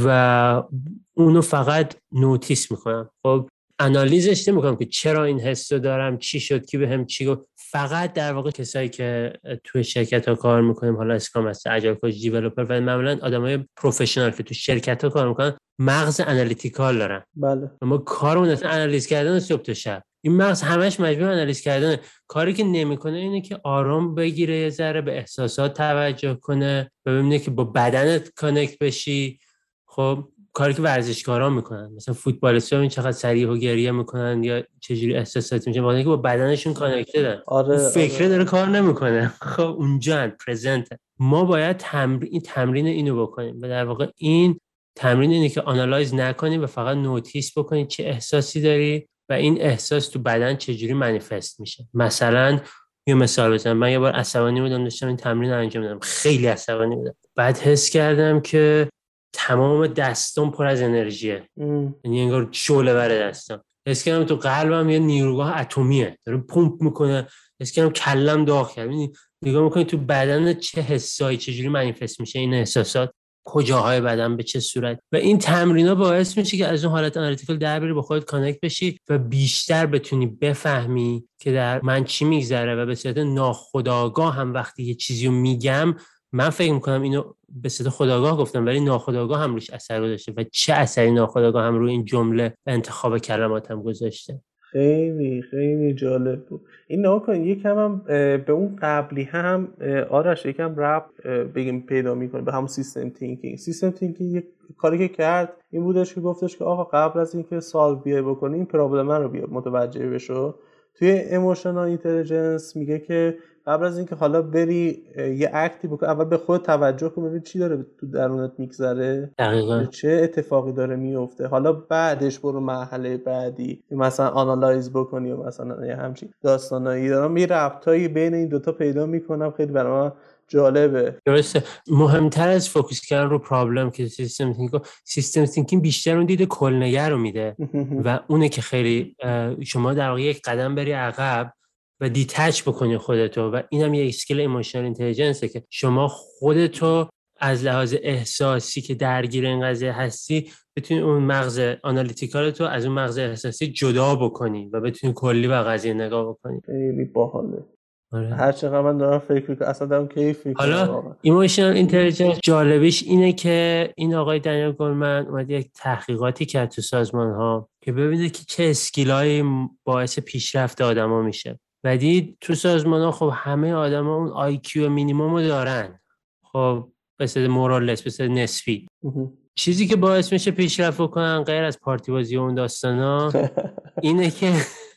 [SPEAKER 4] و اونو فقط نوتیس میکنم. خب آنالیزش نمیکنم که چرا این حس رو دارم، چی شد، کی بهم چی گفت. فقط در واقع کسایی که تو شرکت ها کار میکنیم، حالا اسکرام هست، اجایل کوچ، دیولپر و معمولا آدمای پروفشنال که تو شرکت ها کار میکنن مغز آنالیتیکال دارن.
[SPEAKER 3] بله.
[SPEAKER 4] ما کارمون اصلا آنالیز کردن صبح تا شب. این مغز همش مجبور آنالیز کردنه. کاری که نمیکنه اینه که آرام بگیره، یه ذره به احساسات توجه کنه و ببینه که با بدنت کانکت بشی. خب کاری که ورزشکارا میکنن، مثلا فوتبالیست‌ها این چقدر صریح و گریه میکنن یا چجوری احساساتی میشه، واسه که با بدنشون کانکتدن.
[SPEAKER 3] آره،
[SPEAKER 4] فکر
[SPEAKER 3] آره.
[SPEAKER 4] داره کار نمیکنه. خب اونجا پرزنت. ما باید تمرین این تمرین اینو بکنیم و در واقع این تمرین اینه که آنالایز نکنی و فقط نوتیس بکنی چه احساسی داری و این احساس تو بدن چجوری منیفست میشه. مثلا یه مثال بزنم، من یه بار عصبانی بودم، داشتم این تمرین رو انجام میدادم، خیلی عصبانی بودم. بعد حس کردم که تمام دستم پر از انرژیه، یعنی انگار شعله ور دستم. حس کردم تو قلبم یه نیروگاه اتمیه داره پمپ میکنه. حس کردم کلم داغ کرد. یعنی نگاه میکنی تو بدن چه حسایی چجوری منیفست میشه این احساسات، کجاهای بدن به چه صورت. و این تمرینا باعث میشه که از اون حالت آنالیتیکال در بری، با خودت کانکت بشی و بیشتر بتونی بفهمی که در من چی میگذره و به صورت ناخودآگاه هم وقتی یه چیزی رو میگم، من فکر میکنم اینو به صورت خودآگاه گفتم ولی ناخودآگاه هم روش اثر گذاشته و چه اثری ناخودآگاه هم روی این جمله و انتخاب کلماتم گذاشته.
[SPEAKER 3] خیلی خیلی جالب بود. این نها کن یکم هم به اون قبلی هم آرش یکم رب بگیم پیدا میکنه به همون سیستم تینکینگ. سیستم تینکینگ یک کاری که کرد این بودش که گفتش که آقا قبل از اینکه سالو بیای بکنی این پرابلم رو بیا متوجه بشو. توی ایموشنال اینتلیجنس میگه که قبل از اینکه حالا بری یه اکتی بکنی اول به خود توجه کن، ببین چی داره تو درونت میگذره،
[SPEAKER 4] دقیقاً
[SPEAKER 3] چه اتفاقی داره میفته، حالا بعدش برو مرحله بعدی مثلا آنالایز بکنی و مثلا یه همچین داستانایی دارم. یه ربطایی بین این دوتا پیدا میکنم، خیلی برای من جالبه.
[SPEAKER 4] درسته. مهمتر از فوکوس کردن رو پرابلم که سیستم تینکینگ سیستم تینکینگ بیشتر اون دید کلنگر رو میده و اونه که خیلی شما در واقع یک قدم بری عقب و دیتچ بکنی خودتو و اینم یه اسکیل ایموشنال اینتلیجنسه که شما خودتو از لحاظ احساسی که درگیر این قضیه هستی بتونی اون مغز آنالیتیکالتو از اون مغز احساسی جدا بکنی و بتونی کلی به قضیه نگاه بکنی.
[SPEAKER 3] خیلی باحاله.
[SPEAKER 4] آره.
[SPEAKER 3] هر چقدر من دارم فکر میکنم اصلا دارم کیف میکنم.
[SPEAKER 4] حالا ایموشنال اینتلیجنس جالبیش اینه که این آقای دنیل گولمن اومد یک تحقیقاتی کرد تو سازمان ها که ببینه که چه اسکیلایی باعث پیشرفت آدما میشه و دید تو سازمان ها خب همه آدما اون آی کیو مینیمم رو دارن، خب به صورت مورالس به صورت نسبی. چیزی که باعث میشه پیشرفت کنن غیر از پارتی بازی و اون داستانا اینه که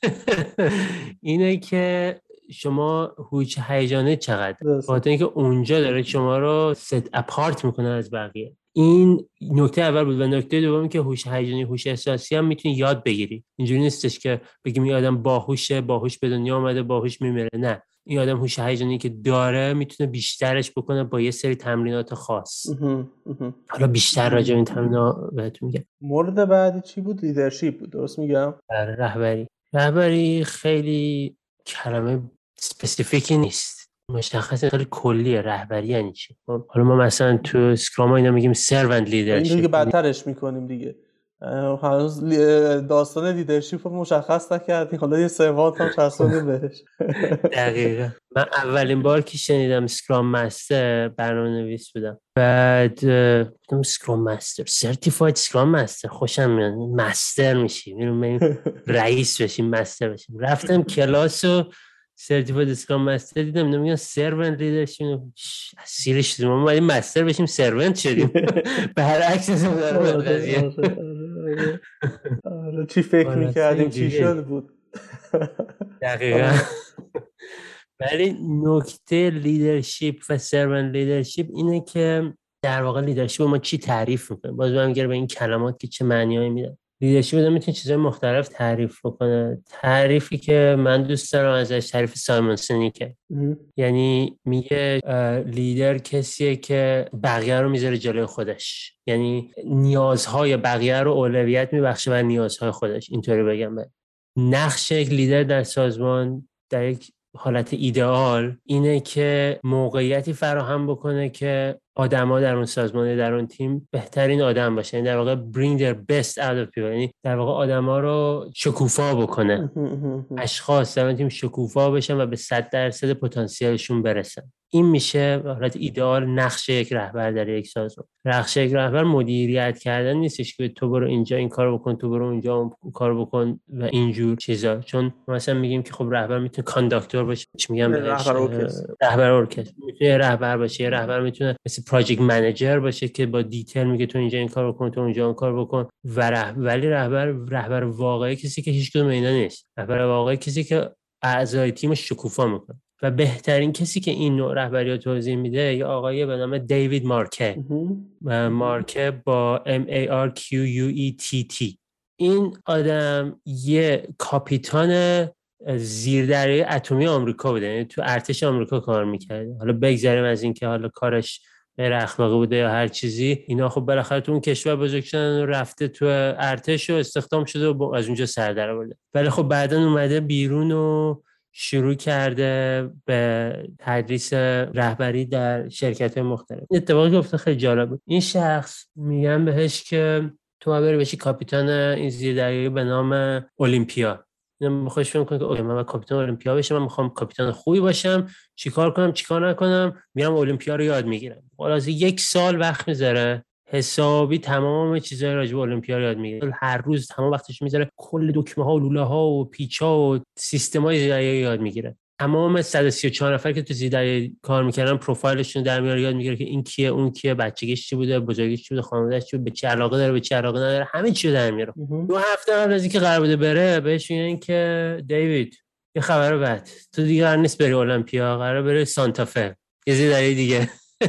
[SPEAKER 4] اینه که شما هوش هیجانی چقدر، خاطر اینکه اونجا داره شما رو ست اپارت میکنه از بقیه. این نکته اول بود. و نکته دومی که هوش هیجانی هوش احساسی هم میتونی یاد بگیری. اینجوری نیستش که بگیم این آدم باهوشه، باهوش به دنیا اومده، باهوش میمیره. نه، این آدم هوش هیجانی که داره میتونه بیشترش بکنه با یه سری تمرینات خاص. حالا بیشتر راجع به این تمرینات بهتون میگم.
[SPEAKER 3] مورد بعدی چی بود؟ لیدرشپ بود، درست میگم؟
[SPEAKER 4] رهبری. رهبری خیلی کلمه اسپسیفیکی نیست. مشخصه خیلی کلیه. رهبری یعنی چی؟ حالا ما مثلا تو اسکرام اینا میگیم سرونت لیدرشپ،
[SPEAKER 3] این دیگه بدترش میکنیم دیگه. هنوز داستان لیدرشپ رو مشخص نکردیم، حالا یه سروانت هم چسبونیم بهش.
[SPEAKER 4] دقیقاً. من اولین بار که شنیدم اسکرام مستر برنامه‌نویس بودم، بعد گفتم اسکرام مستر، سرتیفاید اسکرام مستر، خوشم میاد. مستر میشی، میرم رئیس بشیم، مستر بشیم. رفتم کلاس و سرتیفاید اسکرام مستر دیدم، اینا میگن سرونت لیدرشپ، اسیرش شدیم. ما اومدیم مستر بشیم سرونت شدیم. برعکس قضیه.
[SPEAKER 3] آره چی فکر میکردیم چی شد بود.
[SPEAKER 4] دقیقاً. ولی نکته لیدرشپ و سرونت لیدرشپ اینه که در واقع لیدرشپ ما چی تعریف میکنه. باز برمیگره به این کلمات که چه معنیایی میدن. لیدرشپ آدم میتونه چیزای مختلف تعریف بکنه. تعریفی که من دوست دارم ازش تعریف سایمون سینیکه، یعنی میگه لیدر کسیه که بقیه رو میذاره جلوی خودش، یعنی نیازهای بقیه رو اولویت میبخشه و نیازهای خودش. اینطوری بگم به نقش یک لیدر در سازمان در یک حالت ایدئال اینه که موقعیتی فراهم بکنه که آدم‌ها در اون سازمان، در اون تیم بهترین آدم باشه، یعنی در واقع bring their best out of people، یعنی در واقع آدم‌ها رو شکوفا بکنه. اشخاص در اون تیم شکوفا بشن و به صد درصد پتانسیلشون برسن. این میشه حالت ایدئال نقش یک رهبر در یک سازمان. نقش یک رهبر مدیریت کردن نیستش که تو برو اینجا این کارو بکن، تو برو اونجا اون کارو بکن و اینجور چیزا. چون مثلا میگیم که خب رهبر میتونه کانداکتور باشه، چی میگم بهش،
[SPEAKER 3] رهبر ارکستر.
[SPEAKER 4] رهبر ارکستر میتونه رهبر باشه. رهبر میتونه مثل پراجکت منیجر باشه که با دیتیل میگه تو اینجا این کارو بکن، تو اونجا اون کارو بکن. و ره... ولی رهبر رهبر واقعی کسی که هیچ کدوم اینا نیست. رهبر واقعی کسی که اعضای تیم شکوفا میکنه. و بهترین کسی که این نوع رهبری رو توضیح میده یه آقایی به نام دیوید مارکه. مارکه با M A R Q U E T T. این آدم یه کاپیتان زیردریایی اتمی آمریکا بوده، یعنی تو ارتش آمریکا کار میکرده. حالا بگذاریم از این که حالا کارش غیر اخلاقی بوده یا هر چیزی، اینا خب بالاخره تو اون کشور بزرگ شدن و رفته تو ارتش و استخدام شده و از اونجا سر در آورده. ولی خب بعداً اومده بیرون و شروع کرده به تدریس رهبری در شرکت‌های مختلف. اتفاقی که افتاد خیلی جالب بود. این شخص میگن بهش که تو بری بشی کاپیتان این زیردریایی به نام المپیا. من خوش فکر می‌کنم که اوکی من کاپیتان المپیا بشم، من می‌خوام کاپیتان خوبی باشم، چیکار کنم چیکار نکنم، میرم المپیا رو یاد میگیرم. خلاص یک سال وقت میذاره حسابی تمام چیزای راجع به المپیا یاد میگیره. هر روز تمام وقتش میذاره کل دکمه ها و لوله ها و پیچ ها و سیستمای زیردریایی یاد میگیره. تمام صد و سی و چهار نفر که تو زیردریایی کار میکردن پروفایلشون در میاره، یاد میگیره که این کیه، اون کیه، بچگیش چی بوده، بزرگیش چی بوده، خانواده‌اش چی بوده، به چه علاقه داره، به چه علاقه نداره، همه چی رو در میاره. دو هفته قبل از اینکه قرار بوده بره بهش میگن که دیوید یه خبر بد، تو دیگه قرار نیست بری المپیا، قرار بری سانتافه، یه زیردریایی دیگه.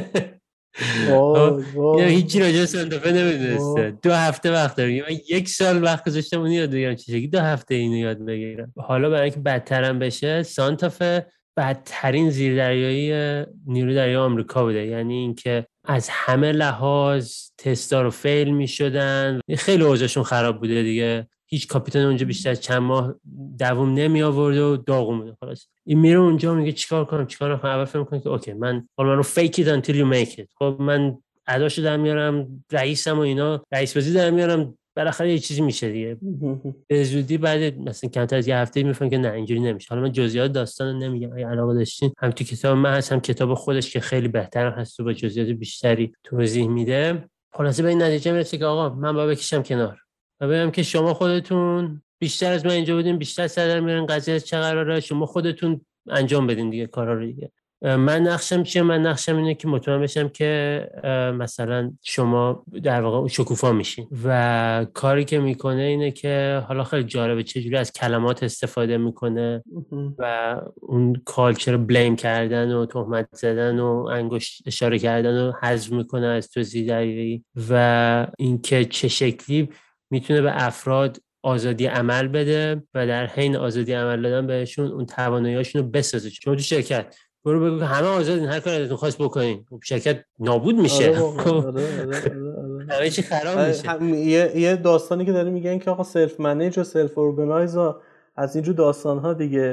[SPEAKER 4] اینا هیچی راجع به سانتافه نمیدونسته. دو هفته وقت داره. من یک سال وقت گذاشتم اون یاد بگیرم، چه شکلی دو هفته اینو یاد بگیرم. حالا برای اینکه بدترم بشه، سانتافه بدترین زیردریایی نیروی دریایی آمریکا بوده. یعنی اینکه از همه لحاظ تستا رو فیل می‌شدن، خیلی اوضاعشون خراب بوده دیگه. هیچ کاپیتان اونجا بیشتر از چند ماه دوام نمی آورد و داغون بود. خلاص این میره اونجا میگه چیکار کنم چیکار نکنم. اول فکر می‌کنه که اوکی من حالا منو fake it until you make it. خب من اداشو در میارم، رئیسم و اینا، رئیس بازی در میارم، بالاخره یه چیزی میشه دیگه. به زودی بعد مثلا کمتر از یه هفته میفهمم که نه اینجوری نمیشه. حالا من جزئیات داستانو نمیگم، اگه علاقه داشتین هم تو کتاب من هست هم کتاب خودش که خیلی بهتر هست و با جزئیات بیشتری توضیح میده. خلاصه به این نتیجه میرسه که آقا من باید بکشم کنار و بگم که شما خودتون بیشتر از من اینجا بودین، بیشتر سر در میارین، قضیه چه قراره، شما خودتون انجام بدین دیگه کارا رو دیگه. من نقشم چیه؟ من نقشم اینه که مطمئن بشم که مثلا شما در واقع شکوفا میشین و کاری که میکنه اینه که حالا خیلی جالبه چجوری از کلمات استفاده میکنه و اون کالچر بلیم کردن و تهمت زدن و انگشت اشاره کردن رو حذف میکنه از تو زیردریایی و اینکه چه شکلی میتونه به افراد آزادی عمل بده و در حین آزادی عمل دادن بهشون اون توانایی‌هاشون رو بسازه. چون تو شرکت برو بگو که همه آزادین، هر کاری دلتون خواست بکنین، شرکت نابود میشه.
[SPEAKER 3] آره آره آره آره.
[SPEAKER 4] همه چی خراب میشه.
[SPEAKER 3] یه یه داستانی که داره میگن که آقا سلف منیج و سلف اورگانایز و از اینجور داستان ها دیگه.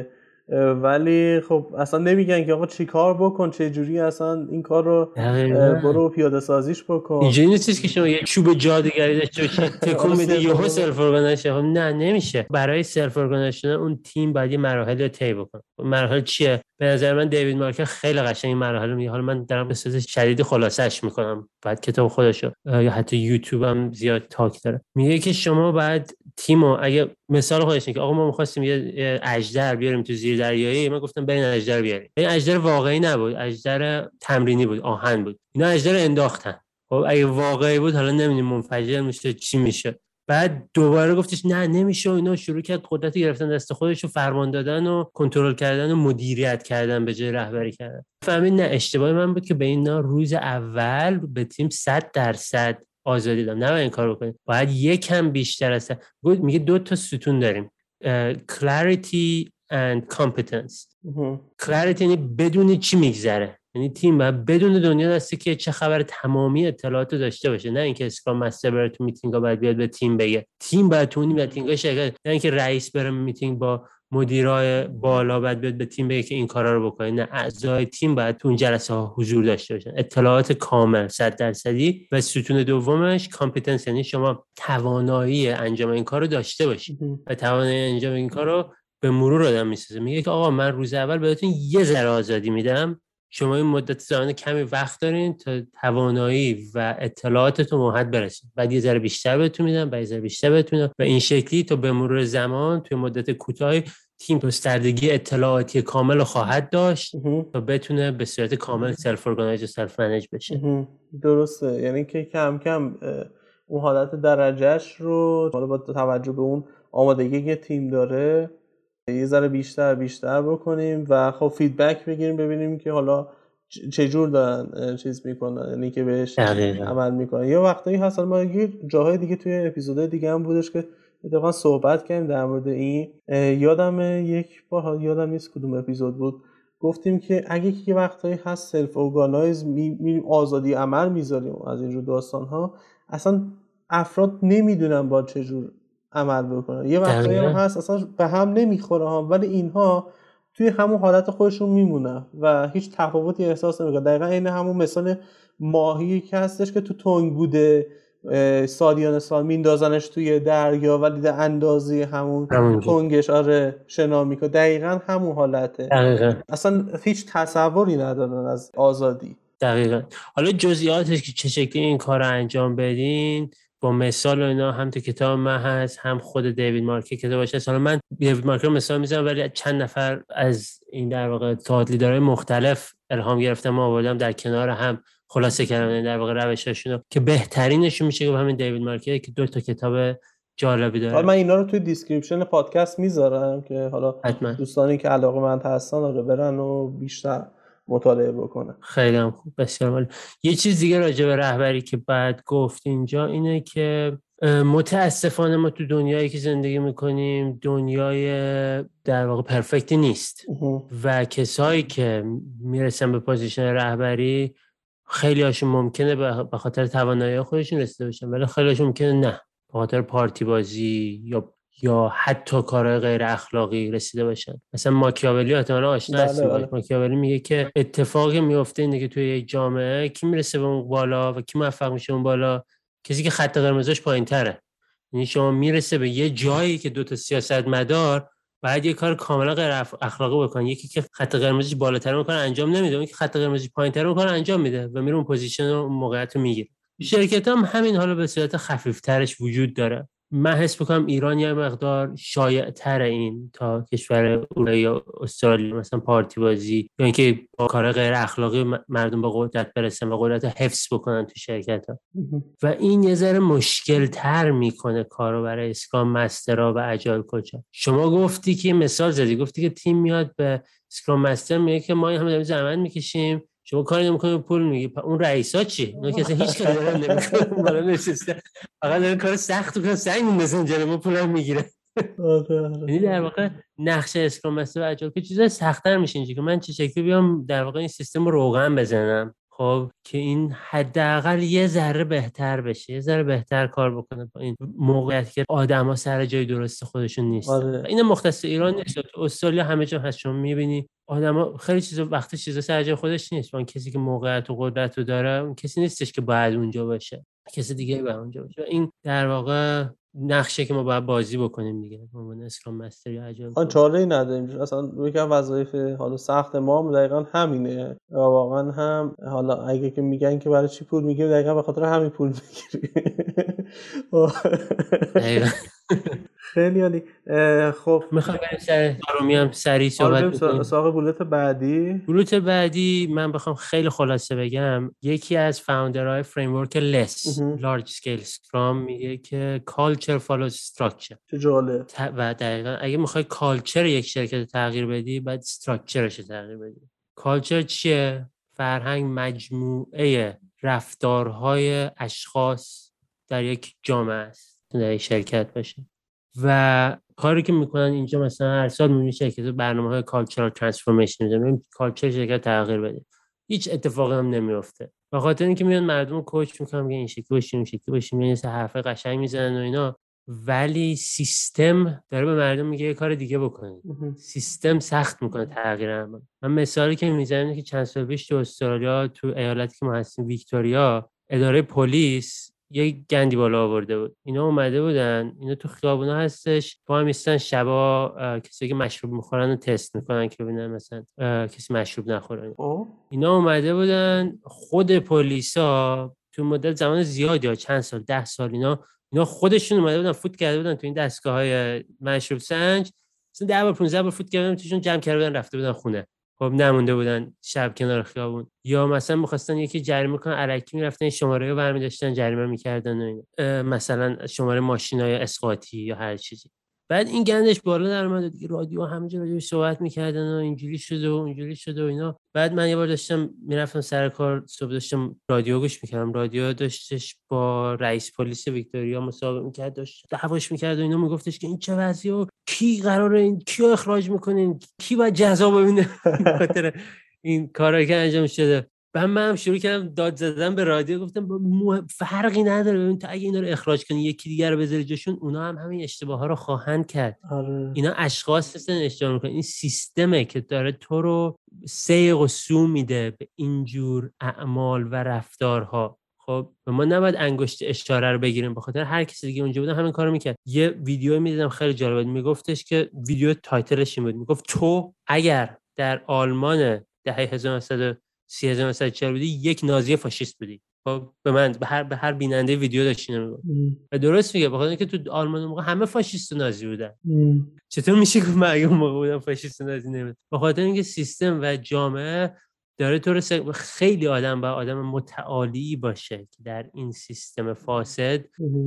[SPEAKER 3] ولی خب اصلا نمیگن که آقا چی کار بکن، چه جوری اصلا این کار رو برو پیاده سازیش بکن.
[SPEAKER 4] اینجوری نیست که شما یه چوب جادوگری داشته باشی تکون میدی یهو سلف ارگانایزیشن. نه نمیشه. برای سلف ارگانایزیشن اون تیم باید یه مراحل رو طی بکنه. مراحل چیه؟ به نظر من دیوید مارکر خیلی قشنگ این مراحل رو میگه. حالا من دارم به صورت شدید خلاصش میکنم، بعد کتاب خودشو یا حتی یوتیوب هم زیاد تاک داره. میگه که شما باید تیمو، اگه مثال خودش که آقا ما می‌خواستیم یه اژدر بیاریم تو زیر دریایی، من گفتم برین اژدر بیاریم. این اژدر واقعی نبود، اژدر تمرینی بود، آهن بود. اینا اژدر انداختن. خب اگه واقعی بود حالا نمیدونم منفجر میشه چی میشه. بعد دوباره گفتش نه نمیشه و اینا شروع کرد قدرت گرفتن دست خودش و فرمان دادن و کنترل کردن و مدیریت کردن به جای رهبری کردن. فهمید نه اشتباه من بود که به اینا روز اول به تیم صد درصد آزادی دادم. نه این کارو بکنید، باید یکم بیشتر از بود. میگه دو تا ستون داریم، clarity and competence. clarity یعنی بدونی چی میگذره، یعنی تیم باید بدون دنیا دسته که چه خبر، تمامی اطلاعاتو داشته باشه. نه اینکه اسکرام مستر بره تو میتینگا بعد بیاد به تیم بگه. تیم باید تو اون میتینگا شرکت، نه اینکه رئیس بره میتینگ با مدیرای بالا بعد بیاد به تیم بگه که این کارا رو بکنید. نه، اعضای تیم باید تو اون جلسه ها حضور داشته باشن، اطلاعات کامل صد درصدی. و ستون دومش کامپتنس، یعنی شما توانایی انجام این کارو داشته باشید و توانایی انجام این کارو به مرور آدم میسازه. میگه که آقا من روز اول بهتون یه ذره آزادی میدم، شما این مدت زمان کمی وقت دارین تا توانایی و اطلاعاتتون موحد برسید، بعد یه ذره بیشتر بهتون میدم، بعد یه ذره بیشتر بهتون میدم و این شکلی تا به مرور زمان توی مدت کوتاهی تیم گستردگی اطلاعاتی کامل خواهد داشت تا بتونه به صورت کامل سلف ارگانایز و سلف منیج بشه.
[SPEAKER 3] درسته، یعنی که کم کم اون حالت درجهش رو حالا با توجه به اون آمادگی که تیم داره یه ذره بیشتر بیشتر بکنیم و خب فیدبک بگیریم، ببینیم که حالا چجور دارن چیز میکنن، یعنی که بهش دقیقا عمل میکنن. یه وقتایی هست ما یه جاهای دیگه توی اپیزودهای دیگه هم بودش که اتفاقا صحبت کردیم در مورد این. یادم یک بار، یادم نیست کدوم اپیزود بود، گفتیم که اگه که وقتایی هست سلف ارگانایز میریم آزادی عمل میذاریم از اینجور داستان ها، اصلا افراد نمیدونن با چجور عمل بکنن. یه وقتایی هم هست اصلا به هم نمیخوره ها، ولی اینها توی همون حالت خودشون میمونن و هیچ تفاوتی احساس نمیکنن. دقیقاً این همون مثال ماهی که هستش که تو تنگ بوده سالیان سال میندازنش توی دریا ولی در اندازی همون تنگش آره شنا میکنه. دقیقاً همون حالته. دقیقاً. اصلا هیچ تصوری ندارن از آزادی.
[SPEAKER 4] دقیقاً. حالا جزئیاتش که چه شکلی این کار رو انجام بدین با مثال و اینا هم تو کتاب من هست، هم خود دیوید مارکر کتابش هست. حالا من دیوید مارکر مثال میزنم ولی چند نفر از این در واقع تئوری لیدرهای مختلف الهام گرفتم و آوردم در کنار هم خلاصه کردم در واقع روشاشونو که بهترینشون میشه که همین دیوید مارکر که دو تا کتاب جالبی داره.
[SPEAKER 3] حالا من اینا رو توی دیسکریپشن پادکست میذارم که حالا حتما دوستانی که علاقه‌مند هستن رو برن و بیشتر مطالعه بکنه.
[SPEAKER 4] خیلی هم خوب، بسیار عالی. یه چیز دیگه راجع به رهبری که بعد گفت اینجا اینه که متاسفانه ما تو دنیایی که زندگی میکنیم دنیای در واقع پرفکتی نیست و کسایی که میرسن به پوزیشن رهبری خیلی هاشون ممکنه به خاطر توانایی خودشون رسیده باشن ولی خیلی هاشون ممکنه نه به خاطر پارتی بازی یا یا حتی کارهای غیر اخلاقی رسیده باشن. مثلا ماکیاولی احتمالاً آشنا هستید باش. ماکیاولی میگه که اتفاقی میفته اینه که توی یک جامعه کی میرسه به اون بالا و کی موفق میشه اون بالا؟ کسی که خط قرمزش پایین‌تره. یعنی شما میرسه به یه جایی که دو تا سیاستمدار بعد یه کار کاملا غیر اخلاقی بکنن، یکی که خط قرمزش بالاتر میکنه انجام نمیده، اون که خط قرمزش پایین‌تر میکنه انجام میده و میره اون پوزیشن و اون موقعیت رو میگیره. شرکت هم همین حالا به صورت خفیف‌ترش وجود داره. من حس میکنم ایران یه مقدار شایع‌تر این تا کشور اروپایی یا استرالیا، مثلا پارتی بازی یا اینکه با کار غیر اخلاقی مردم به قدرت برسن و قدرت حفظ بکنن تو شرکت ها و این یه ذره مشکل تر میکنه کارو برای اسکرام مسترها و اجایل کوچا. شما گفتی که مثال زدی، گفتی که تیم میاد به اسکرام مستر میگه که ما همه داریم زحمت میکشیم، شما کاری نمی‌کنی پول میگی. اون رئیسا چی؟ اونا که اصلا هیچ کاری نمی‌کنن، بالا نشسته فقط دارن کار سخت می‌کنن، سنگ می‌ندازن جلو ما پول میگیره. یعنی در واقع نقش اسکرام مستر و اجایل که چیزای سخت‌تر میشه اینجوری که من چه شکلی بیام در واقع این سیستم رو روغن بزنم. خب خب که این حداقل یه ذره بهتر بشه، یه ذره بهتر کار بکنه با این موقعیت که آدما سر جای درست خودشون نیستن.
[SPEAKER 3] آره.
[SPEAKER 4] این مختص ایران نیست، تو استرالیا همه جا هست، شما می‌بینی آدما خیلی چیزا وقتی چیزا سر جای خودش نیست، اون کسی که موقعیت و قدرت رو داره اون کسی نیستش که باید اونجا باشه، کسی دیگه باید اونجا باشه. این در واقع نقشه که ما باید بازی بکنیم دیگه به عنوان اسکرام مستر یا اجایل.
[SPEAKER 3] آن چاره‌ای نداریم اصلا، یکم وظایف حالا سخت ما هم دقیقاً همینه و واقعا هم حالا اگه که میگن که برای چی پول میگیری دقیقاً به خاطر همین پول میگیری. خیلی عالی. خب
[SPEAKER 4] میخوام بریم سر آرومی هم سریع صحبت
[SPEAKER 3] کنیم. سراغ بولت بعدی.
[SPEAKER 4] بولت بعدی من بخوام خیلی خلاصه بگم، یکی از فاوندرهای فریم ورک لس لارج اسکیل اسکرام میگه که کالچر فالوز استراکچر.
[SPEAKER 3] چه جالب.
[SPEAKER 4] و دقیقاً اگه میخوای کالچر یک شرکت تغییر بدی باید استراکچرش رو تغییر بدی. کالچر چیه؟ فرهنگ مجموعه رفتارهای اشخاص در یک جامعه است، در یک شرکت باشه. و کاری که میکنن اینجا مثلا هر سال میبینی شرکت برنامه‌های کالچرال ترانسفورمیشن میذارن، کالچر شرکت تغییر بده، هیچ اتفاقی هم نمیفته. به خاطر اینکه میان مردم رو کوچ میکنن میگن این شکلی باشیم این شکلی باشیم، یه سری حرفای قشنگ میزنن و اینا، ولی سیستم داره به مردم میگه یه کار دیگه بکنید. سیستم سخت میکنه تغییر عمل. من مثالی که میزنم اینه که چند سال پیش تو استرالیا تو ایالتی که ما هستیم ویکتوریا، اداره پلیس یه گندی بالا آورده بود. اینا اومده بودن، اینا تو خیابونا هستش، با هم میستن شبا کسی که مشروب میخورن رو تست میکنن که ببینن مثلا کسی مشروب نخوره. اینا اومده بودن، خود پلیسا تو مدت زمان زیادی ها چند سال ده سال اینا اینا خودشون اومده بودن فوت کرده بودن تو این دستگاه‌های مشروب سنج، مثلا ده بار پانزده بار فوت کردن توشون، جمع کرده بودن رفته بودن خونه. خب نمونده بودن شب کنار خیابون. یا مثلا می‌خواستن یکی جریمه کنن، الکی می‌رفتن شماره رو برمی داشتن جریمه می‌کردن و اینا، مثلا شماره ماشینای اسقاطی یا هر چیزی. بعد این گندش بالا در اومد دیگه، رادیو همه جا راجعش صحبت می‌کردن و اینجوری شده و اونجوری شده و اینا. بعد من یه بار داشتم میرفتم سر کار، صبح داشتم رادیو گوش می‌کردم، رادیو داشتش با رئیس پلیس ویکتوریا مصاحبه می‌کرد، داشت دعواش می‌کرد و اینا، میگفتش که این چه وضعیه و کی قراره این کیو اخراج می‌کنین، کی باید جزا ببینه خاطر این کارایی که انجام شده. بعد من هم شروع کردم داد زدن به رادیو، گفتم مو... فرقی نداره، ببین تو اگه اینا رو اخراج کنی یکی دیگه رو بذاری جاشون، اونا هم همین اشتباهات رو خواهند کرد.
[SPEAKER 3] آره.
[SPEAKER 4] اینا اشخاص هستن اشتباه میکنن، این سیستمه که داره تو رو سیغ و سو میده به اینجور اعمال و رفتارها. خب ما نباید انگشت اشاره رو بگیریم، به خاطر هر کسی دیگه اونجا بودن همین کارو میکرد. یه ویدیو میدیدم خیلی جالب بود، میگفتش که ویدیو تایتلش این بود، میگفت تو اگر در آلمان دهه هزار و نهصد و سی هزار و نهصد و چهل بودی یک نازی فاشیست بودی. خب به من به هر به هر بیننده ویدیو داشتین میگفت و درست میگه، بخاطر اینکه تو آلمان موقع همه فاشیست و نازی بودن. ام. چطور میشه که من اگه موقع بودم فاشیست و نازی نمیدونم؟ به خاطر اینکه سیستم و جامعه داره تو رو س... خیلی آدم با آدم متعالی باشه که در این سیستم فاسد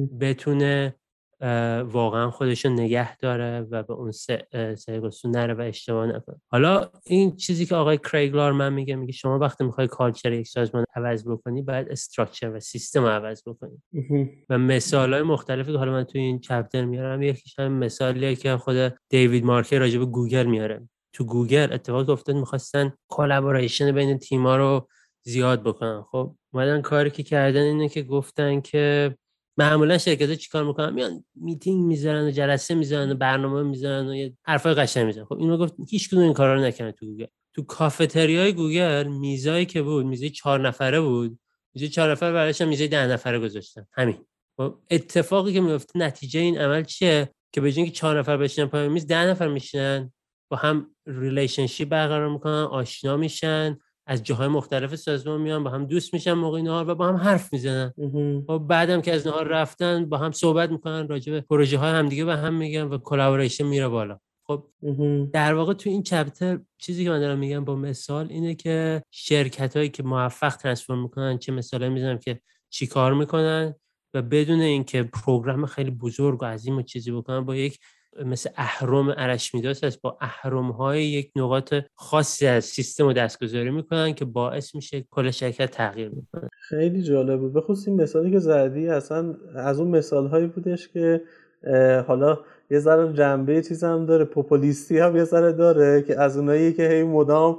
[SPEAKER 4] بتونه واقعا خودشو نگه داره و به اون سیگوسو نره و اشتباه نکنه. حالا این چیزی که آقای کریگ لارمن میگه، میگه شما وقتی میخوای کالچر یک سازمان عوض بکنی باید استراکچر و سیستم رو عوض بکنی. و مثالای مختلفی که حالا من توی این چپتر میارم، یکیش هم مثالیه که خود دیوید مارکی راجع به گوگل میاره. تو گوگل اتفاق افتاد میخواستن کلابوریشن بین تیم‌ها رو زیاد بکنن. خب اومدن کاری که کردن اینه که گفتن که معمولا شرکت‌ها چیکار میکنن؟ میان میتینگ میذارن و جلسه میذارن و برنامه میذارن و یه حرفای قشنگ میزنن. خب اینو گفت هیچ کدوم این کارا رو نکنه تو گوگل. تو کافتریای گوگل میزایی که بود، میزای چهار نفره بود، میزای چهار نفره بعدش هم میزای ده نفره گذاشتن. همین. خب اتفاقی که میفته، نتیجه این عمل چیه؟ که به جای اینکه چهار نفر بشینن پای میز، ده نفر میشینن، با هم ریلیشنشیپ برقرار میکنن، آشنا میشن، از جاهای مختلف سازمان میان، با هم دوست میشن موقع نهار و با هم حرف میزنن. و بعدم که از نهار رفتن با هم صحبت میکنن، راجع به پروژه های همدیگه به هم میگن و کلابوریشن میره بالا. خب در واقع تو این چپتر چیزی که من دارم میگم با مثال اینه که شرکت هایی که موفق ترانسفورم میکنن، چه مثالی میزنم که چی کار میکنن و بدون اینکه پروگرام خیلی بزرگ و عظیم و چیزی بکنن، با یک مثل اهرم ارشمیدس هست، با اهرم‌های یک نقاط خاصی از سیستم رو دستگذاری میکنن که باعث میشه کل شرکت تغییر میکنه.
[SPEAKER 3] خیلی جالب بود، به خصوص این مثالی که زدی اصلا از اون مثال‌هایی بودش که حالا یه ذره جنبه چیز هم داره، پوپولیستی هم یه ذره داره که از اونایی که هی مدام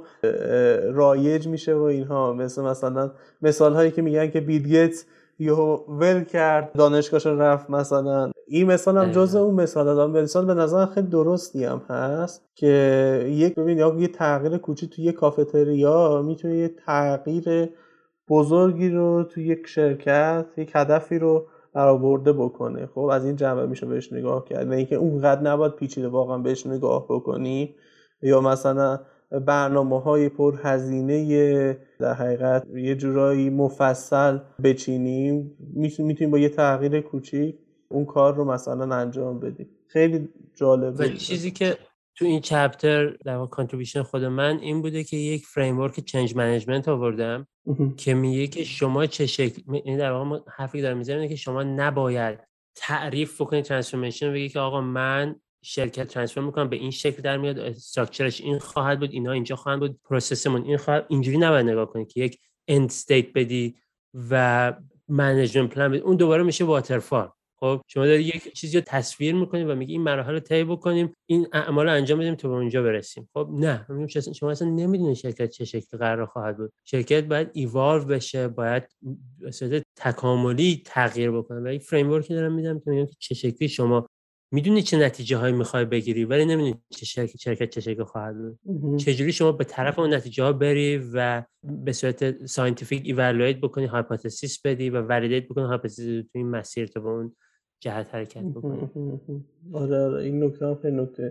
[SPEAKER 3] رایج میشه و اینها، مثل مثلا مثال هایی که میگن که بیل گیتس یهو ول کرد دانشگاهش رفت، مثلا این مثال هم جزء اون مثال دادم. مثال به نظر خیلی درستی هم هست که یک ببین یا یه تغییر کوچیک توی یه کافتریا میتونه یه تغییر بزرگی رو توی یک شرکت، یک هدفی رو برآورده بکنه. خب از این جنبه میشه بهش نگاه کرد، نه اینکه اونقدر نباید پیچیده واقعا بهش نگاه بکنی، یا مثلا برنامه‌های پرهزینه در حقیقت یه جورایی مفصل بچینیم، میتونیم با یه تغییر کوچیک اون کار رو مثلا انجام بدیم. خیلی جالبه.
[SPEAKER 4] ولی چیزی که تو این چپتر در واقع کانتریبیوشن خود من این بوده که یک فریم ورک چنج منیجمنت آوردم که میگه که شما چه شکل، این در واقع حرفی دارم میزنم که شما نباید تعریف بکنید ترانسفورمیشن، بگی که آقا من شرکت ترانسفورم میکنم به این شکل در میاد، استراکچرش این خواهد بود، اینا اینجا خواهند بود، پروسسمون این خواهد، اینجوری نباید نگاه کنید که یک اند استیت بدی و منیجمنت پلان بدی، اون دوباره میشه واترفال. خب شما داری یک چیزی رو تصویر میکنید و میگی این مراحل رو طی بکنیم، این اعمال رو انجام بدیم تا به اونجا برسیم. خب نه، شما اصلا نمیدونید شرکت چه شکلی قرار خواهد بود. شرکت باید ایوالو بشه، باید به صورت تکاملی تغییر بکنه. و این فریم ورکی دارم میدم که میگم که چه شکلی شما میدونی چه نتیجه هایی میخوای بگیری ولی نمیدونی چه شرکت شرکت چه شکلی خواهد بود. چجوری شما به طرف اون نتیجه ها بری و به صورت ساینتیفیک ایوالویت بکنی، هایپوتزیس بدی و ولیدیت بکنی هایپوتزیس تو این مسیر تا به اون جهت حرکت بکنی.
[SPEAKER 3] آره آره این نکته هم خیلی نکته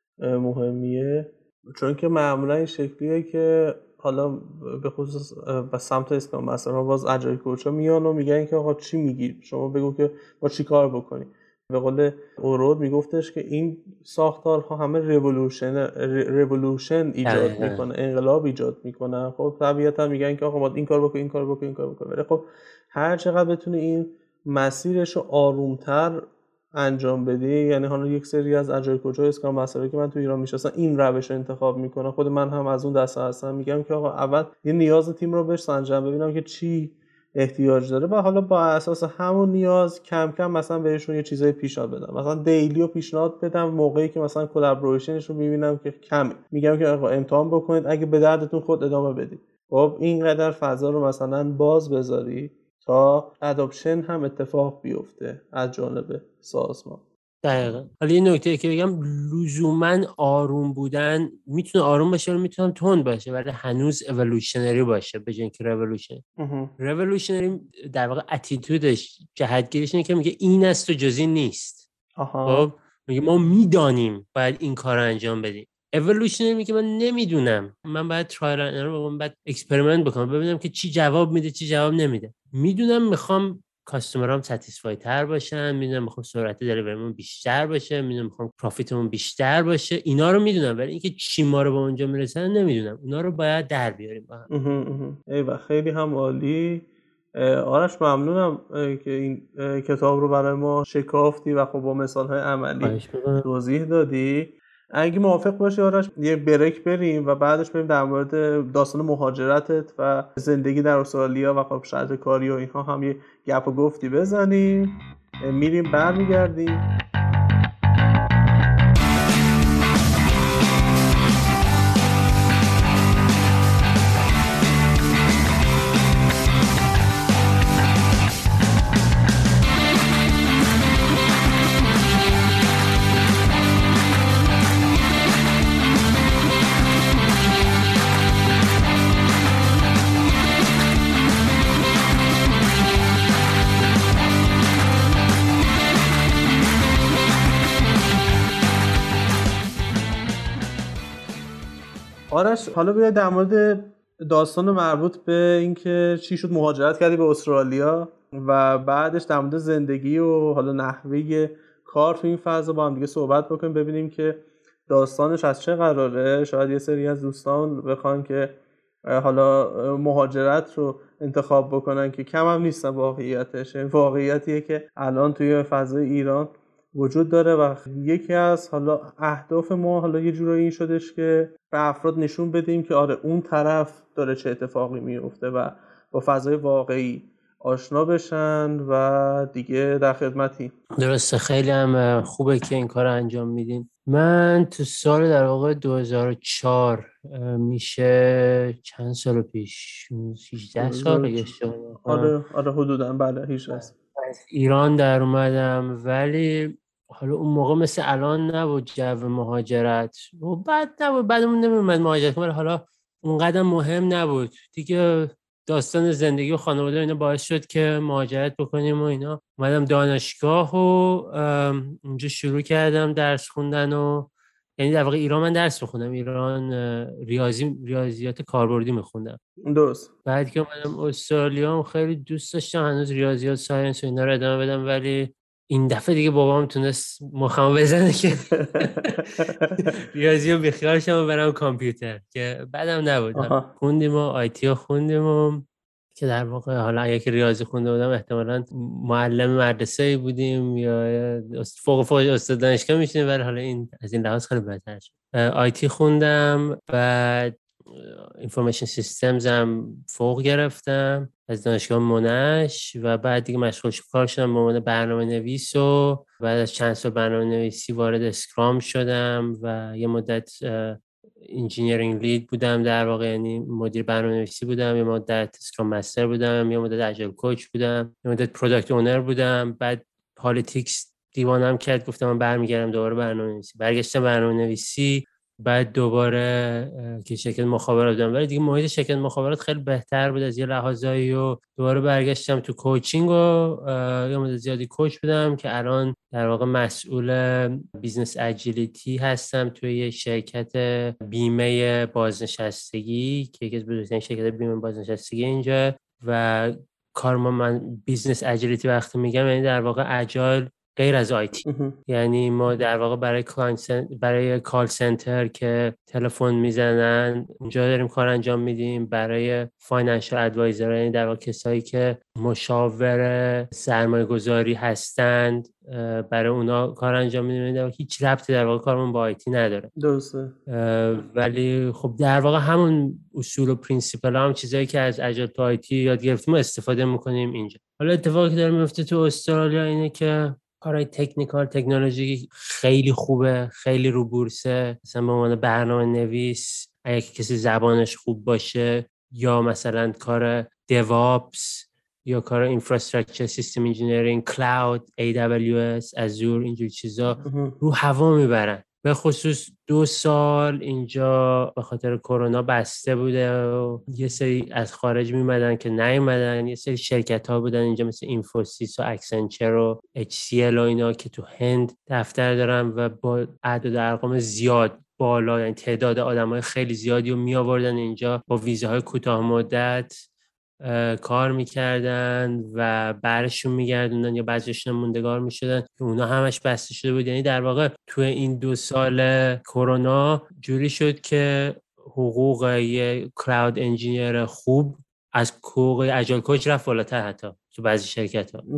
[SPEAKER 3] مهمیه، چون که معمولا این شکلیه که حالا به خصوص به سمت اسکرام مثلا باز اجایل کوچا میان و میگن که آقا چی میگی، شما بگو که ما چی کار بکنیم. به قول اورود میگفتش که این ساختارها همه ریولوشن ریولوشن ایجاد میکنه، انقلاب ایجاد میکنه. خب طبیعتا میگن که آقا ما این کار بکن این کار بکن این کار بکن، ولی خب هر چقدر بتونه این مسیرش رو آرومتر انجام بدی، یعنی حالا یک سری از اجایل کوچا اسکرام مسترایی که من تو ایران میشناسم این روش رو انتخاب میکنه، خود من هم از اون دسته هستم، میگم که آقا اول یه نیاز تیم رو بهش سنجم، ببینم که چی احتیاج داره و حالا با اساس همون نیاز کم کم مثلا بهشون یه چیزای پیشنهاد بدم، مثلا دیلی رو پیشنهاد بدم موقعی که مثلا کلابوریشنش رو میبینم که کمه، میگم که آقا امتحان بکنید اگه به دردتون خود ادامه بدید. خب اینقدر فضا رو مثلا باز بذاری تا اداپشن هم اتفاق بیفته از جانب سازمان.
[SPEAKER 4] دقیقاً. حالا یه نکته که بگم، لزوماً آروم بودن میتونه آروم باشه و میتونه تند باشه، ولی هنوز اِوولوشنری باشه به جای اینکه ریولوشن. ریولوشنری در واقع اتیتودش، جهتگیریش اینه که میگه این است و جز این نیست. خب میگه ما میدانیم باید این کار رو انجام بدیم. اِوولوشنری میگه من نمیدونم، من باید ترایل اند ارور، من باید اکسپریمنت بکنم ببینم که چی جواب میده چی جواب نمیده. میدونم میخوام کاستومرام ساتیسفای تر باشن، میدونم میخوام سرعت دلیوریمون بیشتر باشه، میدونم میخوام پروفیتمون بیشتر باشه، اینا رو میدونم، ولی اینکه چی ما رو به اونجا میرسن نمیدونم. اونا رو باید در بیاریم با هم.
[SPEAKER 3] ایوه خیلی هم عالی. آرش ممنونم که این کتاب رو برای ما شکافتی و خب با مثال‌های عملی توضیح دادی. اگه موافق باشی آرش یه بریک بریم و بعدش بریم در مورد داستان مهاجرتت و زندگی در استرالیا و خب شرط کاری و اینها هم یه گپ و گفتی بزنیم. میریم برمیگردیم. آرش حالا بیا در مورد داستان مربوط به اینکه چی شد مهاجرت کردی به استرالیا و بعدش در مورد زندگی و حالا نحوه کار تو این فضا با هم دیگه صحبت بکنیم، ببینیم که داستانش از چه قراره. شاید یه سری از دوستان بخوان که حالا مهاجرت رو انتخاب بکنن که کم هم نیستن واقعیتش، واقعیتیه که الان توی فضای ایران وجود داره و یکی از حالا اهداف ما حالا یه جورایی این شدش که به افراد نشون بدیم که آره اون طرف داره چه اتفاقی میفته و با فضای واقعی آشنا بشن و دیگه در خدمتی.
[SPEAKER 4] درسته، خیلی هم خوبه که این کار انجام میدین. من تو سال در واقع دو هزار و چهار، میشه چند سال پیش، هجده سال اگه اشتباه نکنم.
[SPEAKER 3] آره آره حدوداً بله هیچ از
[SPEAKER 4] ایران در اومدم، ولی حالا اون موقع مثل الان نبود جو مهاجرت و بعد نبود، بعدمون نمیومد مهاجرت، ولی حالا اونقدر مهم نبود دیگه. داستان زندگی و خانواده اینا باعث شد که مهاجرت بکنیم و اینا. اومدم دانشگاه و اونجا شروع کردم درس خوندن و یعنی در واقع ایران من درس میخوندم، ایران ریاضی ریاضیات کاربردی میخوندم.
[SPEAKER 3] درست.
[SPEAKER 4] بعد که اومدم استرالیا خیلی دوست داشتم هنوز ریاضیات ساینس و اینا رو ادامه بدم، ولی این دفعه دیگه بابام تونست مخمو بزنه که ریاضی رو بیخیال شم و برم کامپیوتر، که بعدم نبود. خوندیم و آیتی رو خوندیم و که در واقع حالا اگه که ریاضی خونده بودم احتمالاً معلم مدرسه‌ای بودیم یا فوق فوق استاد دانشگاه میشیم، ولی حالا این از این لحاظ خیلی بهتر شد. آیتی خوندم، بعد اینفورمیشن سیستمز هم فوق گرفتم از دانشگاه منش و بعد دیگه مشغول کار شدم به عنوان برنامه نویس و بعد از چند سال برنامه نویسی وارد اسکرام شدم و یه مدت انجینیرینگ لید بودم، در واقع یعنی مدیر برنامه نویسی بودم، یه مدت اسکرام مستر بودم، یه مدت اجایل کوچ بودم، یه مدت پروداکت اونر بودم. بعد پالیتیکس دیوانم کرد، گفتم من برمیگردم دوباره برنامه نویسی، برگشتم برنامه نویسی. بعد دوباره که شرکت مخابرات بودم، ولی دیگه محیط شرکت مخابرات خیلی بهتر بود از یه لحاظایی و دوباره برگشتم تو کوچینگ و یه مدت زیادی کوچ بودم که الان در واقع مسئول بیزنس اجیلیتی هستم توی یه شرکت بیمه بازنشستگی که یکی از بزرگترین شرکت بیمه بازنشستگی اینجا. و کار ما من بیزنس اجیلیتی وقتی میگم یعنی در واقع اجایل غیر از آیتی. یعنی ما در واقع برای کلاینت برای کال سنتر که تلفن میزنن اونجا داریم کار انجام میدیم، برای فاینانشال ادوایزر یعنی در واقع کسایی که مشاور سرمایه گذاری هستند برای اونا کار انجام میدیم. در واقع هیچ ربطی در واقع کارمون با آیتی نداره.
[SPEAKER 3] درسته.
[SPEAKER 4] ولی خب در واقع همون اصول و پرینسیپل هم چیزایی که از اجایل تو آیتی یاد گرفتیم استفاده میکنیم اینجا. حالا اتفاقی که داره میفته تو استرالیا اینه که کارهای تکنیکال تکنولوژی خیلی خوبه، خیلی رو بورسه. مثلا به عنوان برنامه نویس اگه کسی زبانش خوب باشه یا مثلا کار دیوآپس یا کار اینفراستراکچر سیستم انجینیرینگ، کلاود، ای دبلیو اس، ازور، اینجور چیزا رو هوا میبرن. به خصوص دو سال اینجا به خاطر کرونا بسته بوده و یه سری از خارج میمدن که نیومدن، یه سری شرکت ها بودن اینجا مثل اینفوسیس و اکسنچر و اچ سی ال و اینا که تو هند دفتر دارن و با اعداد ارقام زیاد بالا، یعنی تعداد آدمای خیلی زیادی رو می آوردن اینجا با ویزاهای کوتاه مدت کار میکردن و برشون میگردوندن یا بعضیشون موندگار میشدن که اونا همش بسته شده بود. یعنی در واقع تو این دو سال کرونا جوری شد که حقوق یه کلاود انجینیر خوب از حقوق اجایل کوچ رفت بالاتر، حتی تو بعضی شرکت ها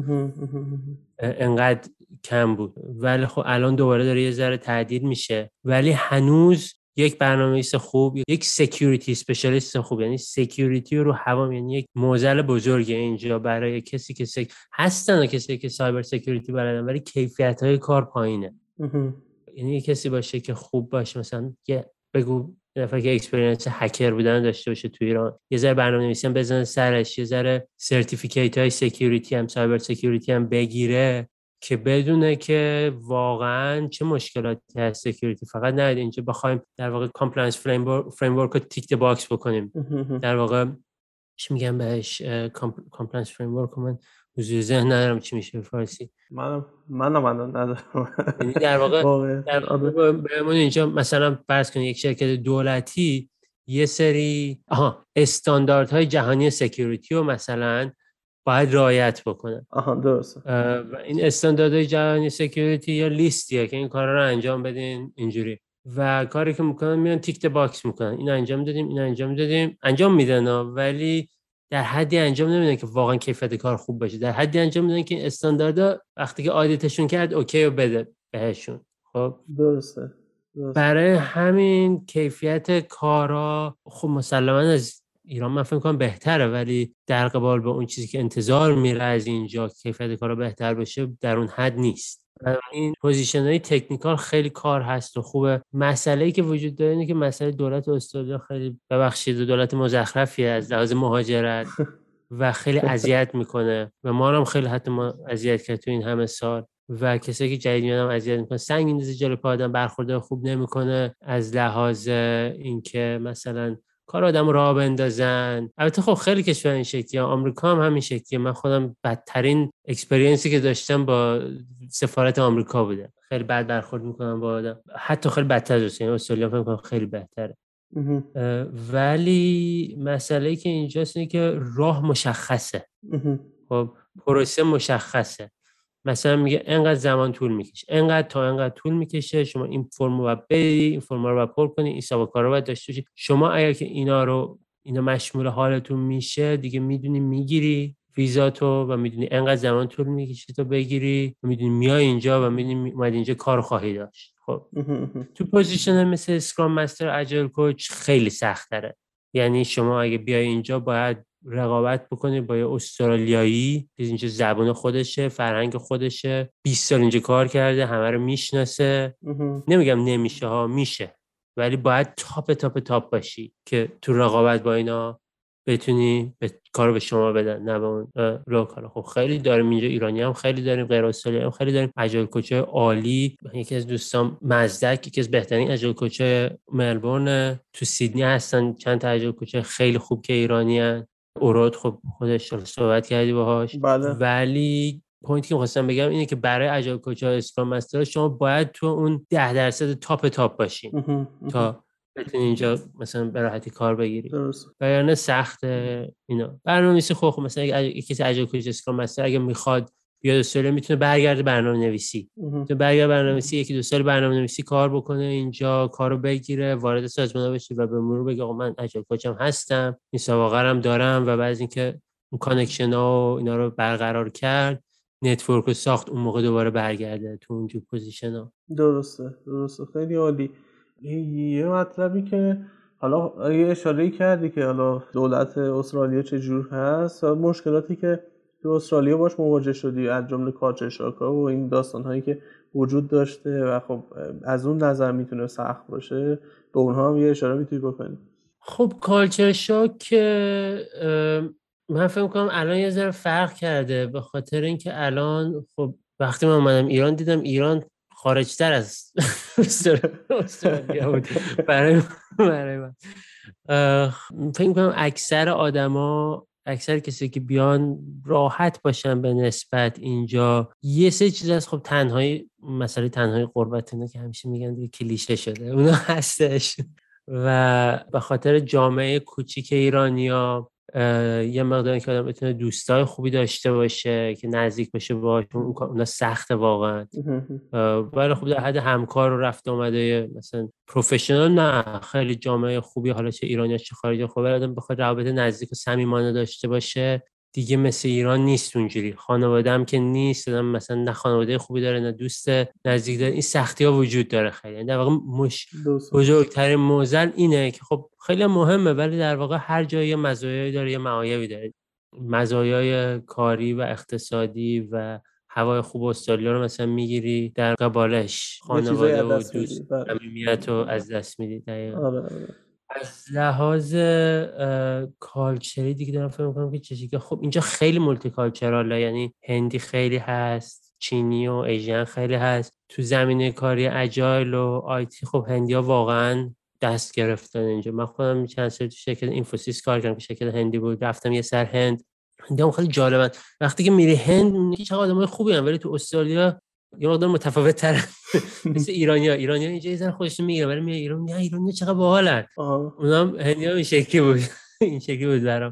[SPEAKER 4] انقدر کم بود. ولی خب الان دوباره داره یه ذره تعدیل میشه، ولی هنوز یک برنامه‌نویس خوب، یک سکیوریتی اسپشیالیست خوب، یعنی سکیوریتی رو هوا، یعنی یک معضل بزرگه اینجا برای کسی که سک... هستن و کسی که سایبر سکیوریتی بلدن ولی کیفیت‌های کار پایینه. یعنی کسی باشه که خوب باشه، مثلا یه بگو نفر که اکسپریانس هکر بودن داشته باشه تو ایران، یه ذره برنامه‌نویسی هم بزنه سرش، یه ذره سرتیفیکیت‌های سکیوریتی هم سایبر سکیوریتی هم بگیره که بدونه که واقعاً چه مشکلاتی هست سکیوریتی. فقط نه اینجا بخوایم در واقع کامپلاینس فریم ورک رو تیک د باکس بکنیم. در واقع چی میگم بهش، کامپلاینس فریم ورک من حضور ذهن ندارم چی میشه به فارسی.
[SPEAKER 3] منم منم منم ندارم.
[SPEAKER 4] یعنی در واقع در واقع بهمون اینجا مثلا فرض کنید یک شرکت دولتی یه سری آها استانداردهای جهانی سکیوریتی رو مثلا باید رعایت بکنن.
[SPEAKER 3] آها درسته.
[SPEAKER 4] و این استانداردهای جهانی سکیوریتی یا لیستیه که این کارا رو انجام بدین اینجوری، و کاری که میکنن میان تیک د باکس میکنن، این انجام دادیم این انجام دادیم انجام میدن، ولی در حدی انجام نمیدن که واقعا کیفیت کار خوب باشه، در حدی انجام میدن که استانداردا وقتی که آدیتشون کرد اوکی رو بده بهشون. خب
[SPEAKER 3] درسته. درسته.
[SPEAKER 4] برای همین کیفیت کارا خب مسلماً از ایران من فکر کنم بهتره، ولی در قبال با اون چیزی که انتظار میره از اینجا کیفیت کارا بهتر بشه در اون حد نیست. این پوزیشن‌های تکنیکال خیلی کار هست و خوبه. مسئله‌ای که وجود داره اینه که مسئله دولت استرالیا خیلی ببخشید دولت مزخرفیه از لحاظ مهاجرت و خیلی اذیت میکنه و ما هم خیلی حتی ما اذیت کرد تو این همه سال و کسایی که جدید میادم اذیت میکنه، سنگ میندازه جلوی پا آدم، برخورد خوب نمیکنه از لحاظ اینکه مثلا کار آدم راه بندازن. البته خب خیلی کشور این شکلیه، آمریکا هم همین شکلیه. من خودم بدترین اکسپریانسی که داشتم با سفارت آمریکا بوده، خیلی بد برخورد میکنم با آدم، حتی خیلی بدتر از این استرالیا فکر کنم خیلی بهتره. ولی مسئله که اینجاست اینه که راه مشخصه، خب پروسه مشخصه، مثلا میگه اینقدر زمان طول میکشه، اینقدر تا اینقدر طول میکشه، شما این فرمو رو باید بدی، این فرمو رو باید پر کنی، این سابقه رو باید داشته باشی. شما اگر که اینا رو اینا مشمول حالتون میشه دیگه میدونی میگیری ویزاتو و میدونی اینقدر زمان طول میکشه تو بگیری و میدونی میای اینجا و میدونی اومد اینجا کار خواهی داشت. خب تو پوزیشن مثل اسکرام مستر، اجایل کوچ خیلی سخت تره. یعنی شما اگه بیای اینجا باید رقابت بکنی با یه استرالیایی که اینجا زبان خودشه، فرهنگ خودشه، بیست سال اینجا کار کرده، همه رو میشناسه. نمیگم نمیشه ها، میشه، ولی باید تاپ تاپ تاپ باشی که تو رقابت با اینا بتونی به کارو به شما بدن، نه به اون لوکال. خب خیلی داریم اینجا، ایرانی هم خیلی داریم، غیر استرالیایی هم خیلی داریم، اجایل کوچای عالی. یکی از دوستان مزدک، یکی از بهترین اجایل کوچای ملبورن، تو سیدنی هستن چند تا اجایل کوچای خیلی خوب که ایرانی هستن. اوراد خب خودش صحبت کردی باهاش. بله. ولی پوینتی که می‌خواستم بگم اینه که برای اجایل کوچا اسکرام مستر شما باید تو اون ده درصد تاپ تاپ باشین تا بتونی اینجا مثلا به راحتی کار بگیری. درست. وگرنه سخته اینا. برنامه‌نویسی خب مثلا اگه کسی اجایل کوچا اسکرام مستر اگه میخواد بیاد استرالیا میتونه برگرده برنامه‌نویسی. تو برگرده برنامه‌نویسی، یکی دو سال برنامه‌نویسی کار بکنه اینجا، کارو بگیره، وارد سازمان بشه و به مرور بگه آقا من اجایل کوچم هستم، این سابقه هم دارم و بعد از اینکه اون کانکشن‌ها و اینا رو برقرار کرد، نتورک رو ساخت، اون موقع دوباره برگرده تو اونجور پوزیشن‌ها.
[SPEAKER 3] درسته درسته خیلی عالی. یه مطلبی که حالا یه اشاره کردی که حالا دولت استرالیا چجور هست، مشکلاتی که تو استرالیا باش مواجه شدی از جمله کالچر شاک‌ها و این داستان‌هایی که وجود داشته و خب از اون نظر میتونه سخت باشه، به اونها هم یه اشاره میتونی بکنی؟
[SPEAKER 4] خب کالچر شاک من فکر می‌کنم الان یه ذره فرق کرده، به خاطر اینکه الان خب وقتی من اومدم ایران دیدم ایران خارج‌تر از استرالیا بود برای برای من. فکر می‌کنم اکثر آدما، اکثر کسی که بیان راحت باشن به نسبت اینجا. یه سه چیز از خب تنهایی، مسئله تنهایی غربت اینا که همیشه میگن دیگه کلیشه شده، اونا هستش و به خاطر جامعه کوچیک ایرانیا یه مقداری که آدم بتونه دوستای خوبی داشته باشه که نزدیک بشه باهاشون، اونا سخته واقعا. ولی خب در حد همکار و رفت آمده مثلا پروفشنال نه، خیلی جامعه خوبی، حالا چه ایرانی چه خارجی، خب آدم بخواد روابط نزدیک و صمیمانه داشته باشه دیگه مثل ایران نیست اونجوری. خانواده هم که نیست، آدم مثلا نه خانواده خوبی داره نه دوست نزدیک داره، این سختی‌ها وجود داره خیلی. در واقع مش بزرگترین معضل اینه که خب خیلی مهمه ولی در واقع هر جایی یه مزایایی داره یه معایبی داره. مزایای کاری و اقتصادی و هوای خوب استرالیا رو مثلا میگیری، در قبالش خانواده و دوست صمیمیت رو از دست میدی. دقیقاً. از لحاظ کالچری دیگه دارم فکر می‌کنم که چه شکلی. خب اینجا خیلی مولتی کالچراله، یعنی هندی خیلی هست، چینی و ایژن خیلی هست. تو زمینه کاری اجایل و آیتی خب هندی‌ها واقعاً دست گرفتن اینجا. من خودم چند سال تو شرکت اینفوسیس کار کردم که شرکت هندی بود، رفتم یه سر هند. هندی‌ها خیلی جالبن. وقتی که میری هند میگی چقدر آدمای خوبی ان، ولی تو استرالیا یه مقدار متفاوت تر مثل ایرانی‌ها. ایرانی‌ها اینجا یه ذره خودشون میگیرن ولی میای ایران نه ایرانی‌ها چقدر باحالن. اونا هم هندی‌ها این شکلی بود. این شکلی بود برام.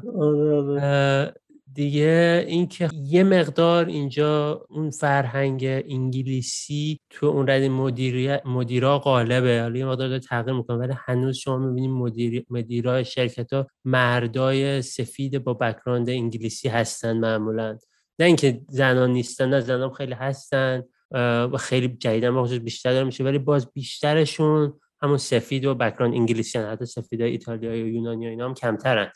[SPEAKER 4] دیگه این که یه مقدار اینجا اون فرهنگ انگلیسی تو اون رد مدیریت مدیرا غالبه، حالا یه مقدار داره تغییر میکنه ولی هنوز شما میبینید مدیر مدیرای شرکت‌ها مردای سفید با بک‌گراند انگلیسی هستن معمولاً. نه اینکه زنان نیستن، نه زنان خیلی هستن و خیلی جدیدن با خصوص بیشتر داره میشه، ولی باز بیشترشون همون سفید و بک‌گراند انگلیسی هن. حتی سفیدای ایتالیایی و یونانی و اینا هم کمترن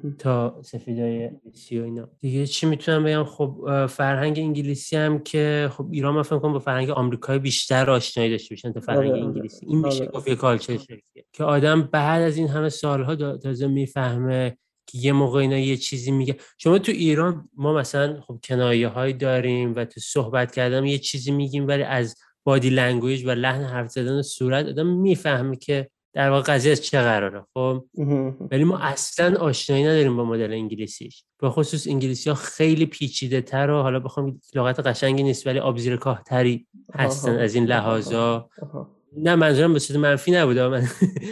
[SPEAKER 4] تا سفیدای انگلیسی و اینا. دیگه چی میتونم بگم؟ خب فرهنگ انگلیسی هم که خب ایران من فکر می‌کنم با فرهنگ آمریکایی بیشتر آشنایی داشته باشن تا فرهنگ
[SPEAKER 3] آره،
[SPEAKER 4] انگلیسی. این
[SPEAKER 3] آره.
[SPEAKER 4] میشه گفت یه کالچر شکلیه که آدم بعد از این همه سالها تازه میفهمه که یه موقع اینا یه چیزی میگه. شما تو ایران ما مثلا خب کنایه‌هایی داریم و تو صحبت کردن یه چیزی میگیم، ولی از بادی لنگویج و لحن حرف زدن و صورت آدم میفهمه که در واقع قضیه از چه قراره. خب ولی ما اصلا آشنایی نداریم با مدل انگلیسیش. به خصوص انگلیسی‌ها خیلی پیچیده‌تر و حالا بخوام لغت قشنگی نیست ولی آبزیر کاه‌تری هستن از این لحاظا. نه منظورم به صورت منفی نبوده، من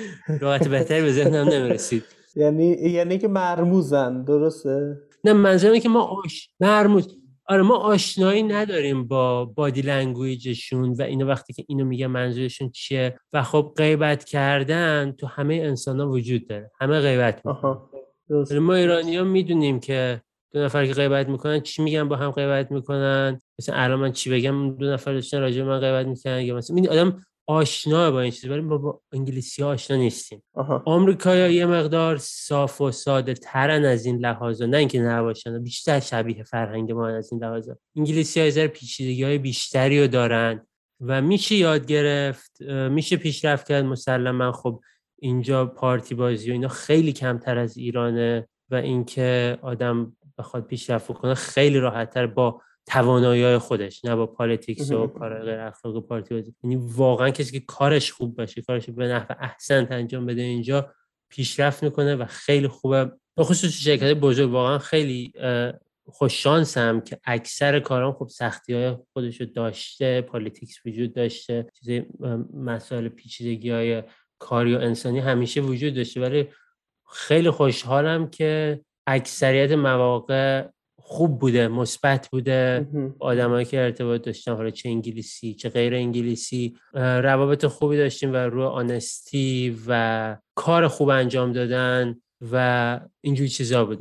[SPEAKER 4] لغت بهتری به ذهنم نمیرسید.
[SPEAKER 3] یعنی یعنی که مرموزن، درسته؟
[SPEAKER 4] نه منظورم اینه که ما آش مرموز آره ما آشنایی نداریم با بادی لنگویجشون و اینا وقتی که اینو میگه منظورشون چیه. و خب غیبت کردن تو همه انسان‌ها وجود داره، همه غیبت میکنن. ولی ما ایرانی‌ها میدونیم که دو نفر که غیبت میکنن چی میگن، با هم غیبت میکنن. مثلا الان من چی بگم دو نفر داشتن راجع به من غیبت میکنن، یا مثلا این آدم آشنا با این چیز، ولی ما با انگلیسی ها آشنا نیستیم. آمریکایی‌ها یه مقدار صاف و ساده ترن از این لحاظا، نه اینکه نباشن، بیشتر شبیه فرهنگ ما از این لحاظا. انگلیسی‌ها یه ذره پیچیدگی‌های بیشتری رو دارن و میشه یاد گرفت، میشه پیشرفت کرد مسلماً. خب اینجا پارتی بازی و اینا خیلی کمتر از ایرانه و اینکه آدم بخواد پیشرفت کنه خیلی راحت‌تر با توانایی‌های خودش، نه با پالیتیکس و کار غیر اخلاقی پارتی بازی. یعنی واقعا کسی که کارش خوب باشه، کارش به نحو احسن انجام بده اینجا پیشرفت میکنه و خیلی خوبه. به خصوص شرکت بزرگ واقعا خیلی خوش شانسم که اکثر کارام خب سختی‌های خودشو داشته، پالیتیکس وجود داشته، چیز مسائل پیچیدگی‌های کاری و انسانی همیشه وجود داشته، ولی خیلی خوشحالم که اکثریت مواقع خوب بوده، مثبت بوده. آدمایی که ارتباط داشتن، حالا چه انگلیسی چه غیر انگلیسی، روابط خوبی داشتیم و روی آنستی و کار خوب انجام دادن و اینجوری چیزا بوده.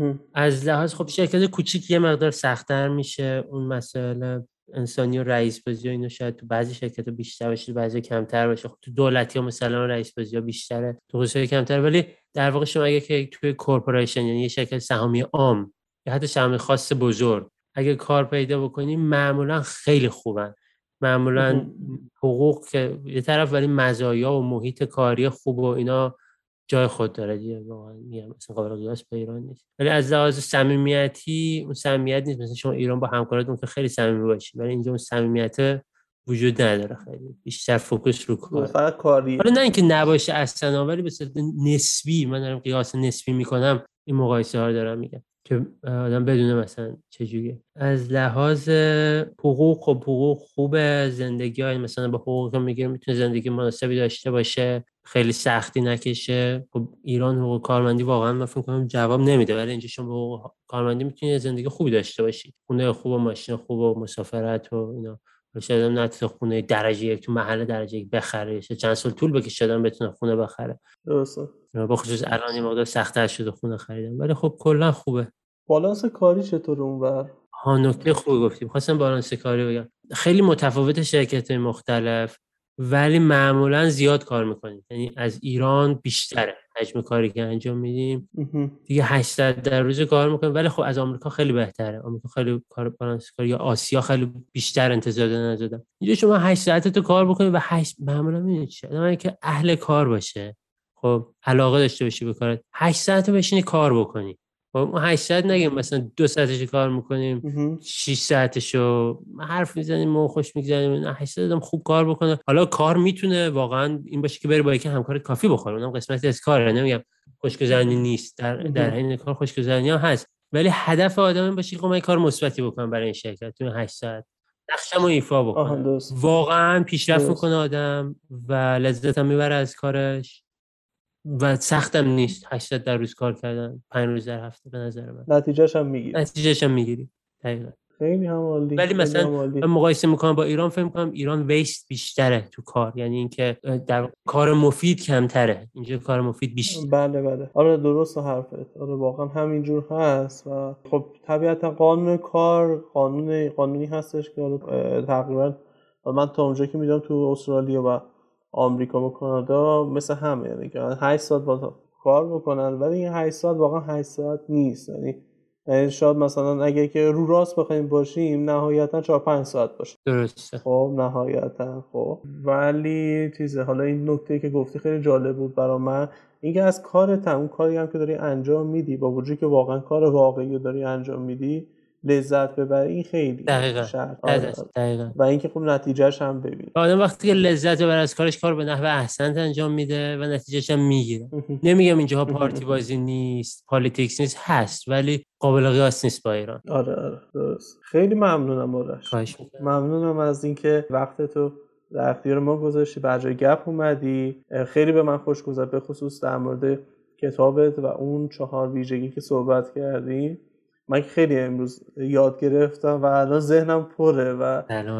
[SPEAKER 4] از لحاظ خب شرکت کوچیک یه مقدار سخت‌تر میشه اون مسائل انسانی و رئیس بازی و اینو شاید تو بعضی شرکت‌ها بیشتر باشه، بعضی کمتر باشه. خب تو دولتی ها مثلا رئیس بازی‌ها بیشتره، تو خصوصی کمتر. ولی در واقع شما اگه که توی کورپوریشن یعنی یه شرکت سهامی عام یا حتی سهامی خاص بزرگ اگه کار پیدا بکنی معمولا خیلی خوبن. معمولا حقوق که یه طرف ولی مزایا و محیط کاری خوب و اینا جای خود داره دیگه. واقعا میگم مثلا قابل قیاس به ایران نیست. ولی از لحاظ صمیمیتی اون صمیمیت نیست. مثلا شما ایران با همکاراتون که خیلی صمیمی باشید، ولی اینجا اون صمیمیت وجود نداره. خیلی بیشتر فوکس رو کار،
[SPEAKER 3] فقط کاری.
[SPEAKER 4] حالا نه اینکه نباشه اصلا، ولی به صورت نسبی، من دارم قیاس نسبی میکنم، این مقایسه ها رو دارم میگم که آدم بدونه مثلا چجوریه. از لحاظ حقوق خب حقوق خوبه، زندگی های مثلا با حقوق میگیره میتونه زندگی مناسبی داشته باشه، خیلی سختی نکشه. خب ایران حقوق کارمندی واقعا من فکر کنم جواب نمیده، ولی اینجا شما حقوق کارمندی میتونید زندگی خوبی داشته باشید، خونه خوب و ماشین خوب و مسافرت و اینا. شاید هم نتونه خونه درجه یک تو محل درجه یک بخره، چند سال طول بکشه آدم بتونه خونه بخره.
[SPEAKER 3] درسته.
[SPEAKER 4] با خصوص الان این مقدار سخت‌تر شده خونه خریدن، ولی خب کلا خوبه.
[SPEAKER 3] بالانس کاری چطور اونور؟
[SPEAKER 4] ها نکته خوبی گفتیم. خواستم بالانس کاری بگم. خیلی متفاوت شرکت‌های مختلف، ولی معمولا زیاد کار میکنیم. یعنی از ایران بیشتره حجم کاری که انجام میدیم. دیگه هشت ساعت در روز کار میکنیم، ولی خب از آمریکا خیلی بهتره. آمریکا خیلی کار بالانس کاری، یا آسیا خیلی بیشتر انتظار دادن. اینجا شما هشت ساعت تو کار بکنی و هشت معمولا می‌بینید چه آدمی که اهل کار باشه، خب علاقه داشته باشی به کارت، هشت ساعت بشینی کار بکنی. خب ما هشت ساعت نگیم مثلا دو ساعتش کار میکنیم، شش ساعتشو حرف میزنیم ما خوش میگذرونیم. هشت ساعت هم خوب کار بکنه. حالا کار میتونه واقعا این باشه که بری با یکی همکار کافی بخوره، اونم قسمتی از کاره، نمیگم خوشگذرونی نیست، در در حین کار خوشگذرونی هم هست، ولی هدف آدم این باشه که من کار مثبتی بکنم برای این شرکت تو هشت ساعت، نقشمو ایفا بکنم. واقعا پیشرفت میکنه آدم و لذت هم میبره از کارش و سختم نیست. هشت ساعت در روز کار کردن، پنج روز در هفته، به نظر من
[SPEAKER 3] نتیجه‌ش هم میگیری.
[SPEAKER 4] نتیجه‌ش هم میگیری دقیقاً.
[SPEAKER 3] خیلی هم عالی.
[SPEAKER 4] ولی مثلا من مقایسه میکنم با ایران، فکر میکنم ایران ویست بیشتره تو کار، یعنی اینکه در کار مفید کمتره، اینجا کار مفید بیشتره.
[SPEAKER 3] بله بله آره درست حرفت. آره واقعا همینجور هست و خب طبیعتا قانون کار قانون قانونی هستش که تقریبا من تا اونجا که میدونم تو استرالیا و آمریکا و کانادا مثل همه، یعنی که هشت ساعت با کار بکنن، ولی این هشت ساعت واقعا هشت ساعت نیست. یعنی یعنی شاید مثلا اگه که رو راست بخوایم باشیم نهایتا چهار پنج ساعت باشه.
[SPEAKER 4] درسته.
[SPEAKER 3] خب نهایتا خب ولی چیزه. حالا این نکته که گفتی خیلی جالب بود برای من، اینکه از کارت، اون کاری هم که داری انجام میدی، با وجودی که واقعا کار واقعی رو داری انجام میدی، لذت ببری، این خیلی
[SPEAKER 4] دقیقاً
[SPEAKER 3] شرط.
[SPEAKER 4] آره. دقیقاً.
[SPEAKER 3] و اینکه خب نتیجهش هم ببین.
[SPEAKER 4] آدم وقتی که لذت ببره از کارش، کار به نحو احسن انجام میده و نتیجهش هم میگیره. نمیگم اینجاها پارتی بازی نیست، پالیتیکس نیست، هست، ولی قابل قیاس نیست با ایران.
[SPEAKER 3] آره آره درست. خیلی ممنونم آرش.
[SPEAKER 4] خواهش می‌کنم.
[SPEAKER 3] ممنونم از اینکه وقتتو در اختیار ما گذاشتی، به جای گپ اومدی. خیلی به من خوش گذشت، به خصوص در مورد کتابت و اون چهار ویژگی که صحبت کردی. من خیلی امروز یاد گرفتم و الان ذهنم پره و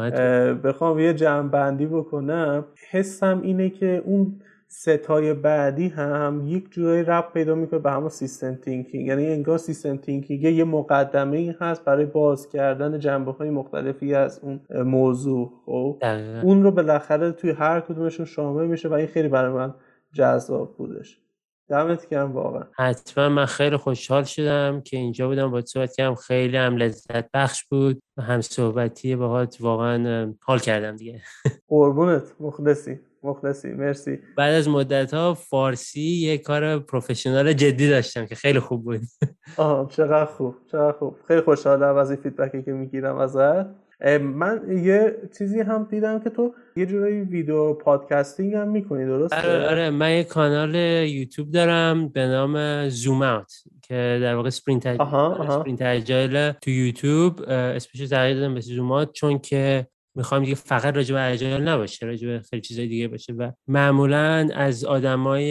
[SPEAKER 3] بخوام یه جمع‌بندی بکنم، حسم اینه که اون ستای بعدی هم یک جورایی ربط پیدا میکنه به همون سیستم تینکینگ. یعنی انگار سیستم تینکینگ یه مقدمه ای هست برای باز کردن جنبه‌های مختلفی از اون موضوع. خب اون رو بالاخره توی هر کدومشون شامل میشه و این خیلی برای من جذاب بودش. دمت گرم واقعا.
[SPEAKER 4] حتما. من خیلی خوشحال شدم که اینجا بودم باهات صحبت کردم، خیلی هم لذت بخش بود و هم صحبتی باهات واقعا حال کردم دیگه.
[SPEAKER 3] قربونت. مخلصی مخلصی مرسی.
[SPEAKER 4] بعد از مدت‌ها فارسی یه کار پروفشنال جدی داشتم که خیلی خوب بود.
[SPEAKER 3] آها چقدر خوب چقدر خوب. خیلی خوشحالم از این فیدبکی که میگیرم ازت. من یه چیزی هم دیدم که تو یه جورایی ویدیو پادکستینگ هم میکنی، درسته؟
[SPEAKER 4] آره آره من یه کانال یوتیوب دارم به نام زوم اوت که در واقع اسپرینت اسپرینت اجایل تو یوتیوب، اسمش تغییر دادم به زوم اوت چون که میخوام دیگه فقط راجع به اجایل نباشه، راجع به خیلی چیزای دیگه باشه و معمولاً از آدمای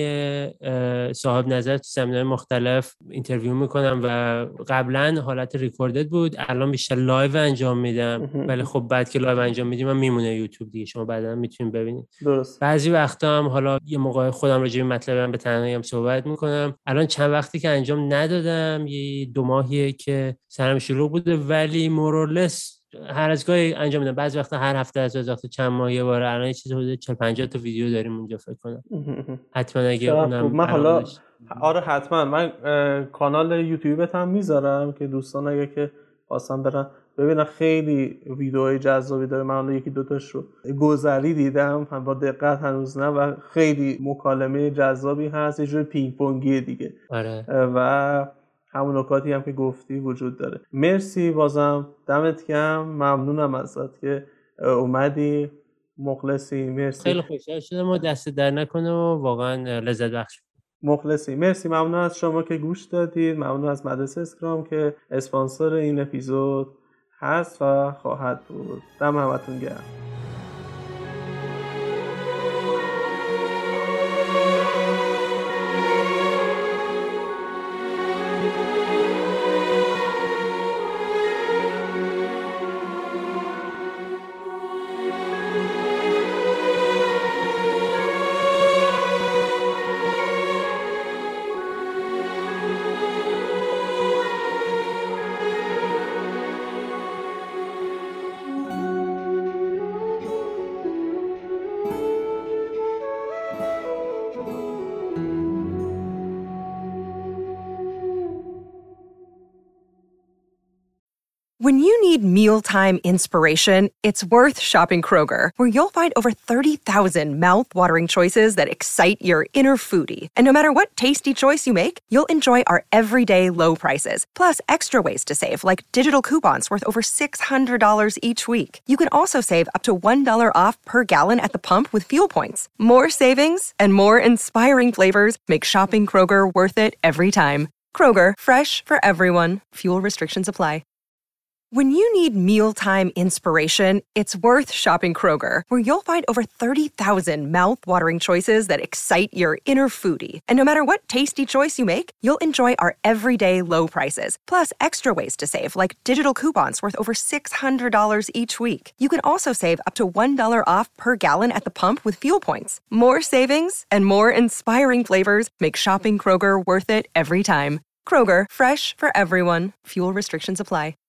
[SPEAKER 4] صاحب نظر تو سمینارهای مختلف اینترویو میکنم و قبلا حالت ریکوردد بود، الان بیشتر لایو انجام میدم، ولی خب بعد که لایو انجام میدیم من میمونه یوتیوب دیگه، شما بعدا میتونید ببینید.
[SPEAKER 3] درست.
[SPEAKER 4] بعضی وقتا هم حالا یه موقع خودم راجع به مطلبم به تنهایی هم صحبت میکنم. الان چند وقتی که انجام ندادم، یه دو ماهیه که سرم شلوغ بوده، ولی مورولس هر از گاهی انجام میدم. بعضی وقتا هر هفته، از وقتا چند ماه یه بار. الان یه چیز حدود چهل پنجاه تا ویدیو داریم اونجا فکر کنم. حتما اگه اونم
[SPEAKER 3] من حالا آره حتما من کانال یوتیوبت هم میذارم که دوستان اگه که خواستن برن ببینن، خیلی ویدیوهای جذابی داره. من حالا یکی دو تاش رو گذری دیدم، هم با دقت هنوز نه، و خیلی مکالمه جذابی هست، یه جور پینگ پونگی دیگه.
[SPEAKER 4] آره.
[SPEAKER 3] و همون نکاتی هم که گفتی وجود داره. مرسی بازم، دمت گرم، ممنونم ازت که اومدی. مخلصی. مرسی.
[SPEAKER 4] خیلی خوشحال شدم و دست در نکنه و واقعا لذت بخش.
[SPEAKER 3] مخلصی. مرسی. ممنون از شما که گوش دادید. ممنون از مدرسه اسکرام که اسپانسر این اپیزود هست و خواهد بود. دم همتون گرم.
[SPEAKER 5] When you need mealtime inspiration, it's worth shopping Kroger, where you'll find over thirty thousand mouth-watering choices that excite your inner foodie. And no matter what tasty choice you make, you'll enjoy our everyday low prices, plus extra ways to save, like digital coupons worth over six hundred dollars each week. You can also save up to one dollar off per gallon at the pump with fuel points. More savings and more inspiring flavors make shopping Kroger worth it every time. Kroger, fresh for everyone. Fuel restrictions apply. When you need mealtime inspiration, it's worth shopping Kroger, where you'll find over thirty thousand mouth-watering choices that excite your inner foodie. And no matter what tasty choice you make, you'll enjoy our everyday low prices, plus extra ways to save, like digital coupons worth over six hundred dollars each week. You can also save up to one dollar off per gallon at the pump with fuel points. More savings and more inspiring flavors make shopping Kroger worth it every time. Kroger, fresh for everyone. Fuel restrictions apply.